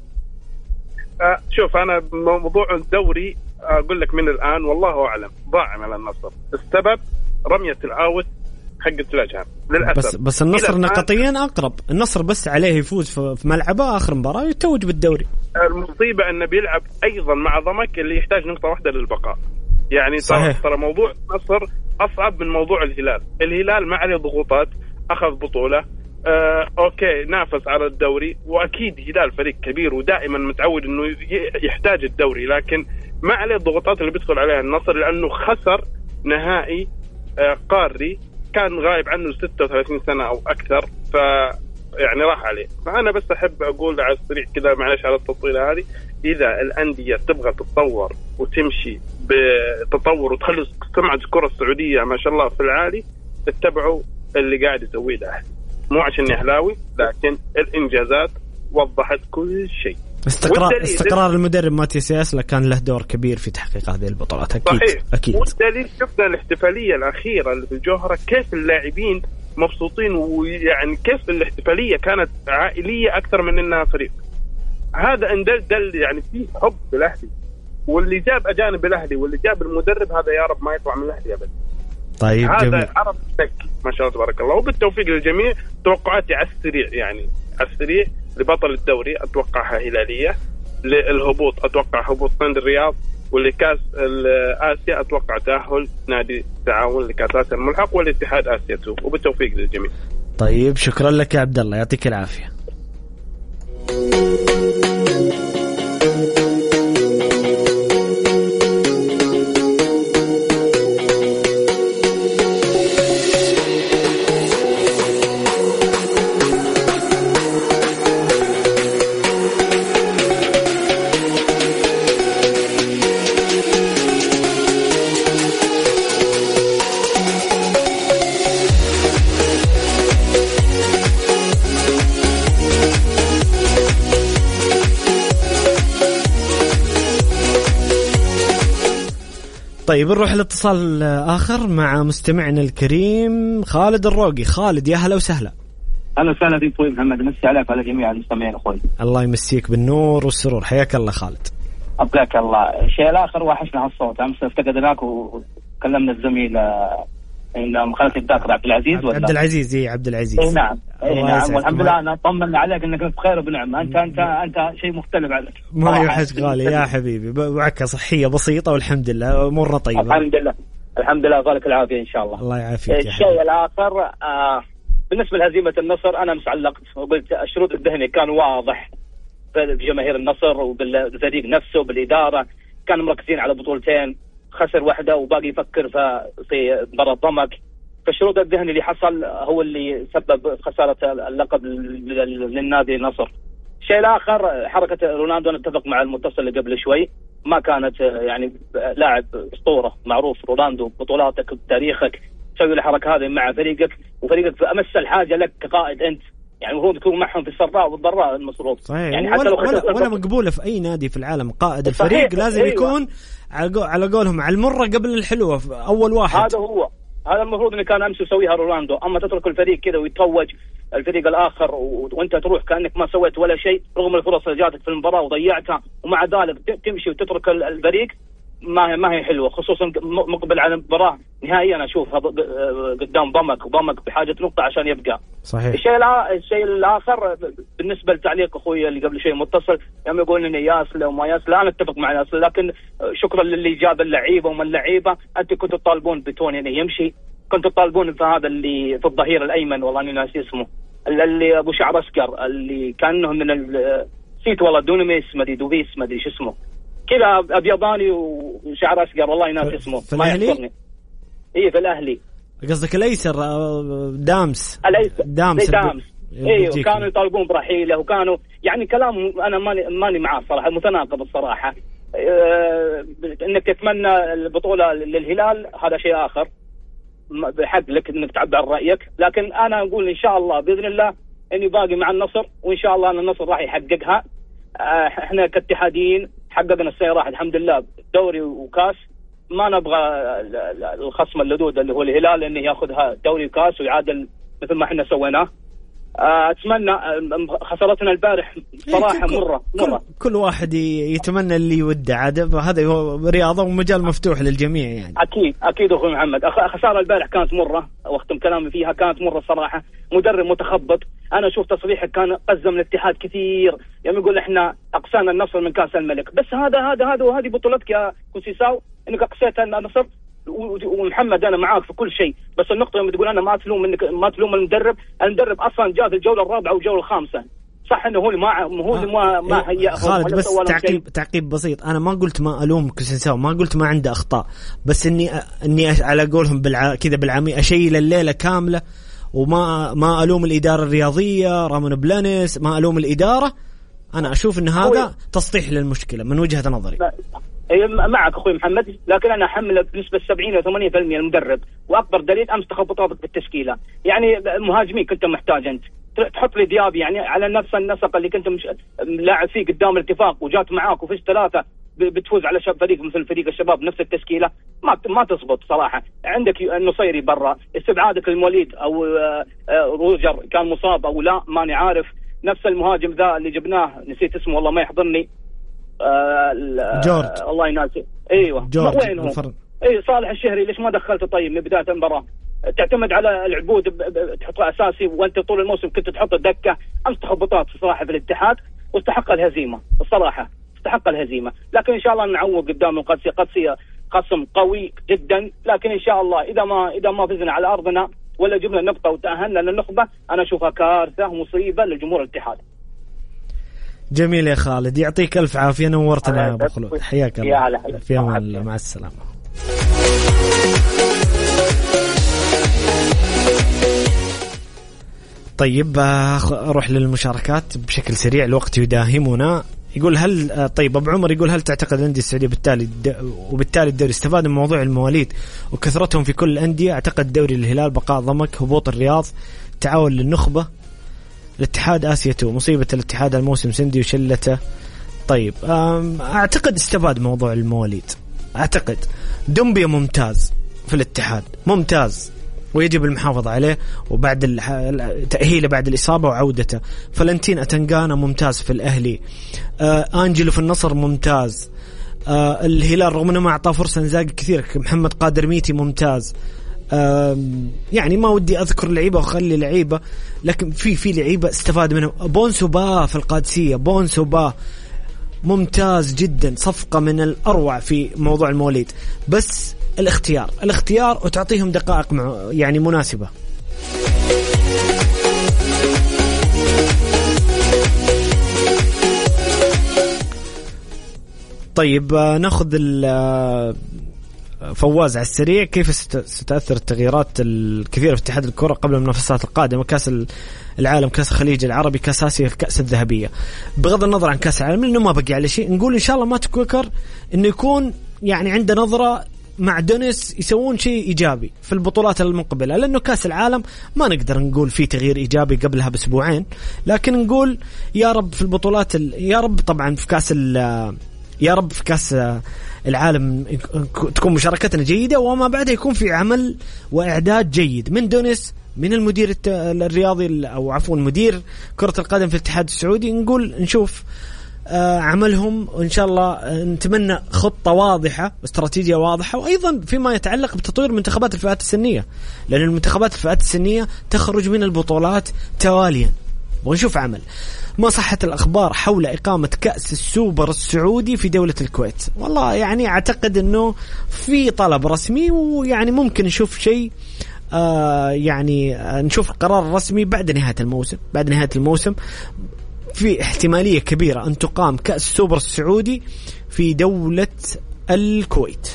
آه شوف انا موضوع الدوري اقول لك من الان والله اعلم ضاع على النصر. السبب رميه العاوت حقت الأجهام للاسف. بس بس النصر نقطيا اقرب. النصر بس عليه يفوز في ملعبه اخر مباراه يتوج بالدوري. المصيبه انه بيلعب ايضا مع ضمك اللي يحتاج نقطه واحده للبقاء. يعني ترى موضوع النصر أصعب من موضوع الهلال. الهلال ما عليه ضغوطات، أخذ بطولة آه، أوكي نافس على الدوري، وأكيد هلال فريق كبير ودائما متعود أنه يحتاج الدوري، لكن ما عليه الضغوطات اللي بيدخل عليها النصر لأنه خسر نهائي قاري كان غايب عنه ستة وثلاثين سنة أو أكثر، ف يعني راح عليه. فأنا بس أحب أقول على السريع كذا، معلش على التطويلة هذه، إذا الأندية تبغى تتطور وتمشي بتطور وتخلص سمعة الكرة السعودية ما شاء الله في العالي، اتبعوا اللي قاعد يسويه الأهلي. مو عشان أهلاوي، لكن الإنجازات وضحت كل شيء. استقرار استقرار المدرب ماتياس ياسلا كان له دور كبير في تحقيق هذه البطولات. أكيد صحيح. أكيد. والدليل شفنا الاحتفالية الأخيرة اللي في الجوهرة، كيف اللاعبين مبسوطين، ويعني كيف الاحتفالية كانت عائلية أكثر من إنها فريق. هذا إن دل, دل يعني فيه حب بالأهلي، واللي جاب أجانب الأهلي واللي جاب المدرب هذا يا رب ما يطلع من الأهلي أبدا. طيب هذا جميل. عرب تكي ما شاء الله تبارك الله. وبالتوفيق للجميع. توقعاتي على السريع يعني على السريع لبطل الدوري أتوقعها هلالية، للهبوط أتوقع هبوط صند الرياض، واللي كاس آسيا أتوقع تأهل نادي التعاون لكاس آسيا الملحق والاتحاد آسيا تو. وبالتوفيق للجميع. طيب شكرا لك يا عبد الله، يعطيك العافية. طيب نروح لاتصال آخر مع مستمعنا الكريم خالد الروقي. خالد يا هلا وسهلا. أهلا وسهلا فيك أخوي محمد، مسي عليك على جميع المستمعين أخوي. الله يمسيك بالنور والسرور، حياك الله خالد. أبقاك الله. الشيء الآخر وحشنا على الصوت، أمس افتقدناك وكلمنا الزميل إن مخالف الذاكرة عبد العزيز ولا عبد العزيز إيه عبد العزيز إيه نعم إيه نعم والحمد لله أنا طمنا عليك إنك بخير وبنعمة. أنت أنت أنت شيء مختلف عليك. ما يوحش غالي يا حبيبي، وعكة صحية بسيطة والحمد لله أمورنا طيبة. الحمد لله الحمد لله ظالك العافية إن شاء الله. الله يعافيك. الشيء الآخر آه بالنسبة لهزيمة النصر أنا مسعلقت وقلت الشروط الذهني كان واضح بجماهير النصر وبالفريق نفسه وبالإدارة، كانوا مركزين على بطولتين، خسر واحدة وباقي يفكر في مباراة ضمك. فالشروط الذهني اللي حصل هو اللي سبب خسارة اللقب للنادي النصر. الشيء الآخر حركة رونالدو، نتفق مع المتصل اللي قبل شوي، ما كانت يعني لاعب أسطورة معروف رونالدو بطولاتك بتاريخك، تسوي الحركة هذه مع فريقك وفريقك في أمس الحاجة لك كقائد أنت، يعني المفروض تكون معهم في السراء والضراء المفروض. صحيح. يعني حتى ولا, لو ولا, ولا مقبولة في أي نادي في العالم، قائد الفريق لازم أيوة. يكون على قولهم على المرة قبل الحلوة أول واحد. هذا هو هذا المفروض إن كان أمس يسويها رونالدو. أما تترك الفريق كذا ويتوج الفريق الآخر و... وأنت تروح كأنك ما سويت ولا شيء رغم الفرص اللي جاتك في المباراة وضيعتها، ومع ذلك تمشي وتترك الفريق، ما هي ما هي حلوة، خصوصا مقبل على المباراة نهائيا. أنا أشوفها قدام ضمك وضمك بحاجة نقطة عشان يبقى. صحيح. الشيء الشيء الآخر بالنسبة لتعليق أخوي اللي قبل شيء متصل يوم يقول إن ياسله وما ياسله، أنا أتفق مع ياسله، لكن شكرا للي جاب اللعيبة وما اللعيبة. أنت كنتوا تطالبون بتوني إنه يمشي، كنتوا تطالبون في هذا اللي في الظهير الأيمن، والله أنا ناسي اسمه، اللي أبو شعر أسكر اللي كأنه من السيت والله دونيميس ما أدري دوفيس ما أدري شو اسمه كذا أبيضاني وشعر أسكر والله ناسي اسمه. في الأهلي؟ إيه في الأهلي. قصدك الأيسر دامس؟ الأيسر دامس. دامس. ايوه كانوا يطالبون برحيله وكانوا يعني كلام انا ماني ماني معاه صراحه، متناقض الصراحه. اه انك تتمنى البطوله للهلال هذا شيء اخر، بحق لك انك تعبر عن رايك، لكن انا اقول ان شاء الله باذن الله اني باقي مع النصر، وان شاء الله ان النصر راح يحققها. اه احنا كاتحاديين حققنا السنه راح الحمد لله دوري وكاس، ما نبغى الخصم اللدود اللي هو الهلال انه ياخذها دوري وكاس ويعادل مثل ما احنا سويناه. اتمنى خسارتنا البارح صراحه مره مره. كل واحد يتمنى اللي يوده، عاد هذا هو رياضه ومجال مفتوح للجميع يعني. اكيد اكيد اخوي محمد، خساره البارح كانت مره، واختم كلامي فيها كانت مره صراحه. مدرب متخبط، انا اشوف تصريحه كان قزم الاتحاد كثير، يعني يقول احنا اقصانا النصر من كاس الملك، بس هذا هذا هذا وهذه بطولتك يا كوسيساو انك اقصيت النصر. ومحمد انا معاك في كل شيء، بس النقطه لما تقول انا ما تلوم انك ما تلوم المدرب، المدرب اصلا جاء في الجوله الرابعه والجوله الخامسه، صح انه هو ما هو ما ما هيأهم. خالد بس تعقيب تعقيب بسيط، انا ما قلت ما الوم كوسنساو، ما قلت ما عنده اخطاء، بس اني اني على قولهم بالع... كذا بالعامي اشيل الليله كامله، وما ما الوم الاداره الرياضيه رامون بلانس، ما الوم الاداره. انا اشوف ان هذا تسطيح للمشكله من وجهه نظري. معك اخوي محمد، لكن انا احمل بنسبه سبعين او ثمانين بالمئة المدرب، واكبر دليل امس تخبطاتك بالتشكيله. يعني مهاجمين كنت محتاج انت تحط لي ديابي يعني على نفس النسق اللي كنت مش... لاعب فيه قدام الاتفاق وجات معاك وفيش ثلاثه بتفوز على شاب فريق مثل فريق الشباب نفس التشكيله، ما ما تزبط صراحه. عندك النصيري برا، استبعادك الموليد او روجر كان مصاب او لا ماني عارف. نفس المهاجم ذا اللي جبناه نسيت اسمه والله ما يحضرني، آه جورج الله يناسي. ايوه وين هو؟ اي صالح الشهري ليش ما دخلته طيب من بدايه المباراه؟ تعتمد على العبود تحطه اساسي وانت طول الموسم كنت تحط الدكه. امس تخبطات صراحه في الاتحاد واستحق الهزيمه الصراحه، استحق الهزيمه. لكن ان شاء الله نعوض قدام القادسيه. قادسيه قسم قوي جدا، لكن ان شاء الله اذا ما اذا ما فزنا على ارضنا ولا جبنا نقطه وتاهلنا للنخبه انا اشوفها كارثه ومصيبه لجمهور الاتحاد. جميل يا خالد، يعطيك الف عافيه، نورتنا يا ابو خلود، حياك الله. في امان الله، مع السلامه. طيب اروح للمشاركات بشكل سريع، الوقت يداهمنا. يقول هل طيب ابو عمر يقول هل تعتقد الانديه السعوديه بالتالي وبالتالي الدوري استفاد من موضوع المواليد وكثرتهم في كل الانديه؟ اعتقد دوري الهلال بقاء ضمك، هبوط الرياض، تعاون للنخبه، الاتحاد آسيته، مصيبة الاتحاد الموسم سندي وشلته. طيب أعتقد استفاد موضوع المواليد، أعتقد دمبيا ممتاز في الاتحاد، ممتاز ويجب المحافظة عليه وبعد تأهيله بعد الإصابة وعودته. فلنتين أتنغانا ممتاز في الأهلي، آه أنجلو في النصر ممتاز، آه الهلال رغم أنه ما أعطاه فرصة نزاق كثير، محمد قادر ميتي ممتاز. يعني ما ودي أذكر لعيبة وخلي لعيبة، لكن في في لعيبة استفاد منهم. بونسوبا في القادسية، بونسوبا ممتاز جدا، صفقة من الأروع في موضوع المواليد. بس الاختيار الاختيار وتعطيهم دقائق مع يعني مناسبة. طيب ناخذ فواز على السريع. كيف ستأثر التغييرات الكثيرة في اتحاد الكرة قبل المنافسات القادمة، كأس العالم، كأس الخليج العربي، كأس آسيا، الكأس الذهبية؟ بغض النظر عن كأس العالم لأنه ما بقي على شيء، نقول إن شاء الله ما تكوكر إنه يكون يعني عنده نظرة مع دونيس يسوون شيء إيجابي في البطولات المقبلة، لأنه كأس العالم ما نقدر نقول فيه تغيير إيجابي قبلها بأسبوعين، لكن نقول يا رب في البطولات يا رب طبعا في كأس يا رب في كأس العالم تكون مشاركتنا جيدة، وما بعدها يكون في عمل وإعداد جيد من دونيس، من المدير الرياضي أو عفوا مدير كرة القدم في الاتحاد السعودي. نقول نشوف عملهم، وإن شاء الله نتمنى خطة واضحة واستراتيجية واضحة، وأيضا فيما يتعلق بتطوير منتخبات الفئات السنية، لأن المنتخبات الفئات السنية تخرج من البطولات تواليا، ونشوف عمل. ما صحت الأخبار حول إقامة كأس السوبر السعودي في دولة الكويت؟ والله يعني أعتقد أنه في طلب رسمي، ويعني ممكن نشوف شيء آه يعني نشوف قرار رسمي بعد نهاية الموسم. بعد نهاية الموسم في احتمالية كبيرة أن تقام كأس السوبر السعودي في دولة الكويت.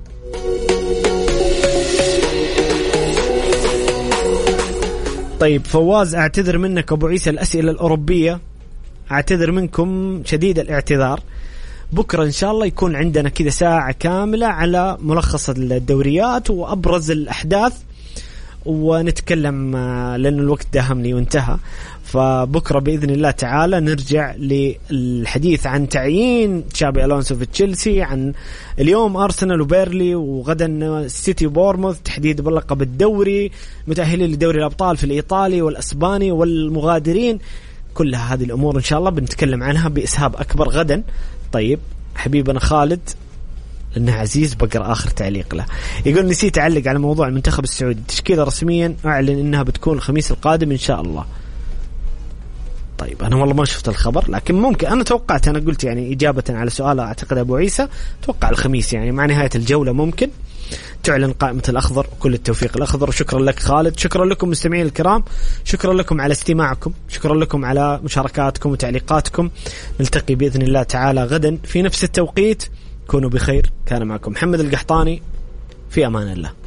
طيب فواز أعتذر منك أبو عيسى الأسئلة الأوروبية، أعتذر منكم شديد الاعتذار. بكرة إن شاء الله يكون عندنا كذا ساعة كاملة على ملخص الدوريات وأبرز الأحداث، ونتكلم لأن الوقت داهمني وانتهى. فبكرة بإذن الله تعالى نرجع للحديث عن تعيين تشابي ألونسو في تشيلسي، عن اليوم أرسنال وبيرلي، وغدا سيتي وبورموث، تحديد باللقب الدوري، متأهلين لدوري الأبطال في الإيطالي والأسباني والمغادرين. كل هذه الأمور إن شاء الله بنتكلم عنها بإسهاب أكبر غدا. طيب حبيبنا خالد لأنه عزيز بقرأ آخر تعليق له، يقول نسيت أعلق على موضوع المنتخب السعودي، تشكيلة رسميا أعلن إنها بتكون الخميس القادم إن شاء الله. طيب أنا والله ما شفت الخبر، لكن ممكن أنا توقعت، أنا قلت يعني إجابة على سؤال أعتقد أبو عيسى، توقع الخميس يعني مع نهاية الجولة ممكن تعلن قائمة الأخضر، وكل التوفيق الأخضر. وشكرا لك خالد، شكرا لكم مستمعين الكرام، شكرا لكم على استماعكم، شكرا لكم على مشاركاتكم وتعليقاتكم. نلتقي بإذن الله تعالى غدا في نفس التوقيت. كونوا بخير. كان معكم محمد القحطاني، في أمان الله.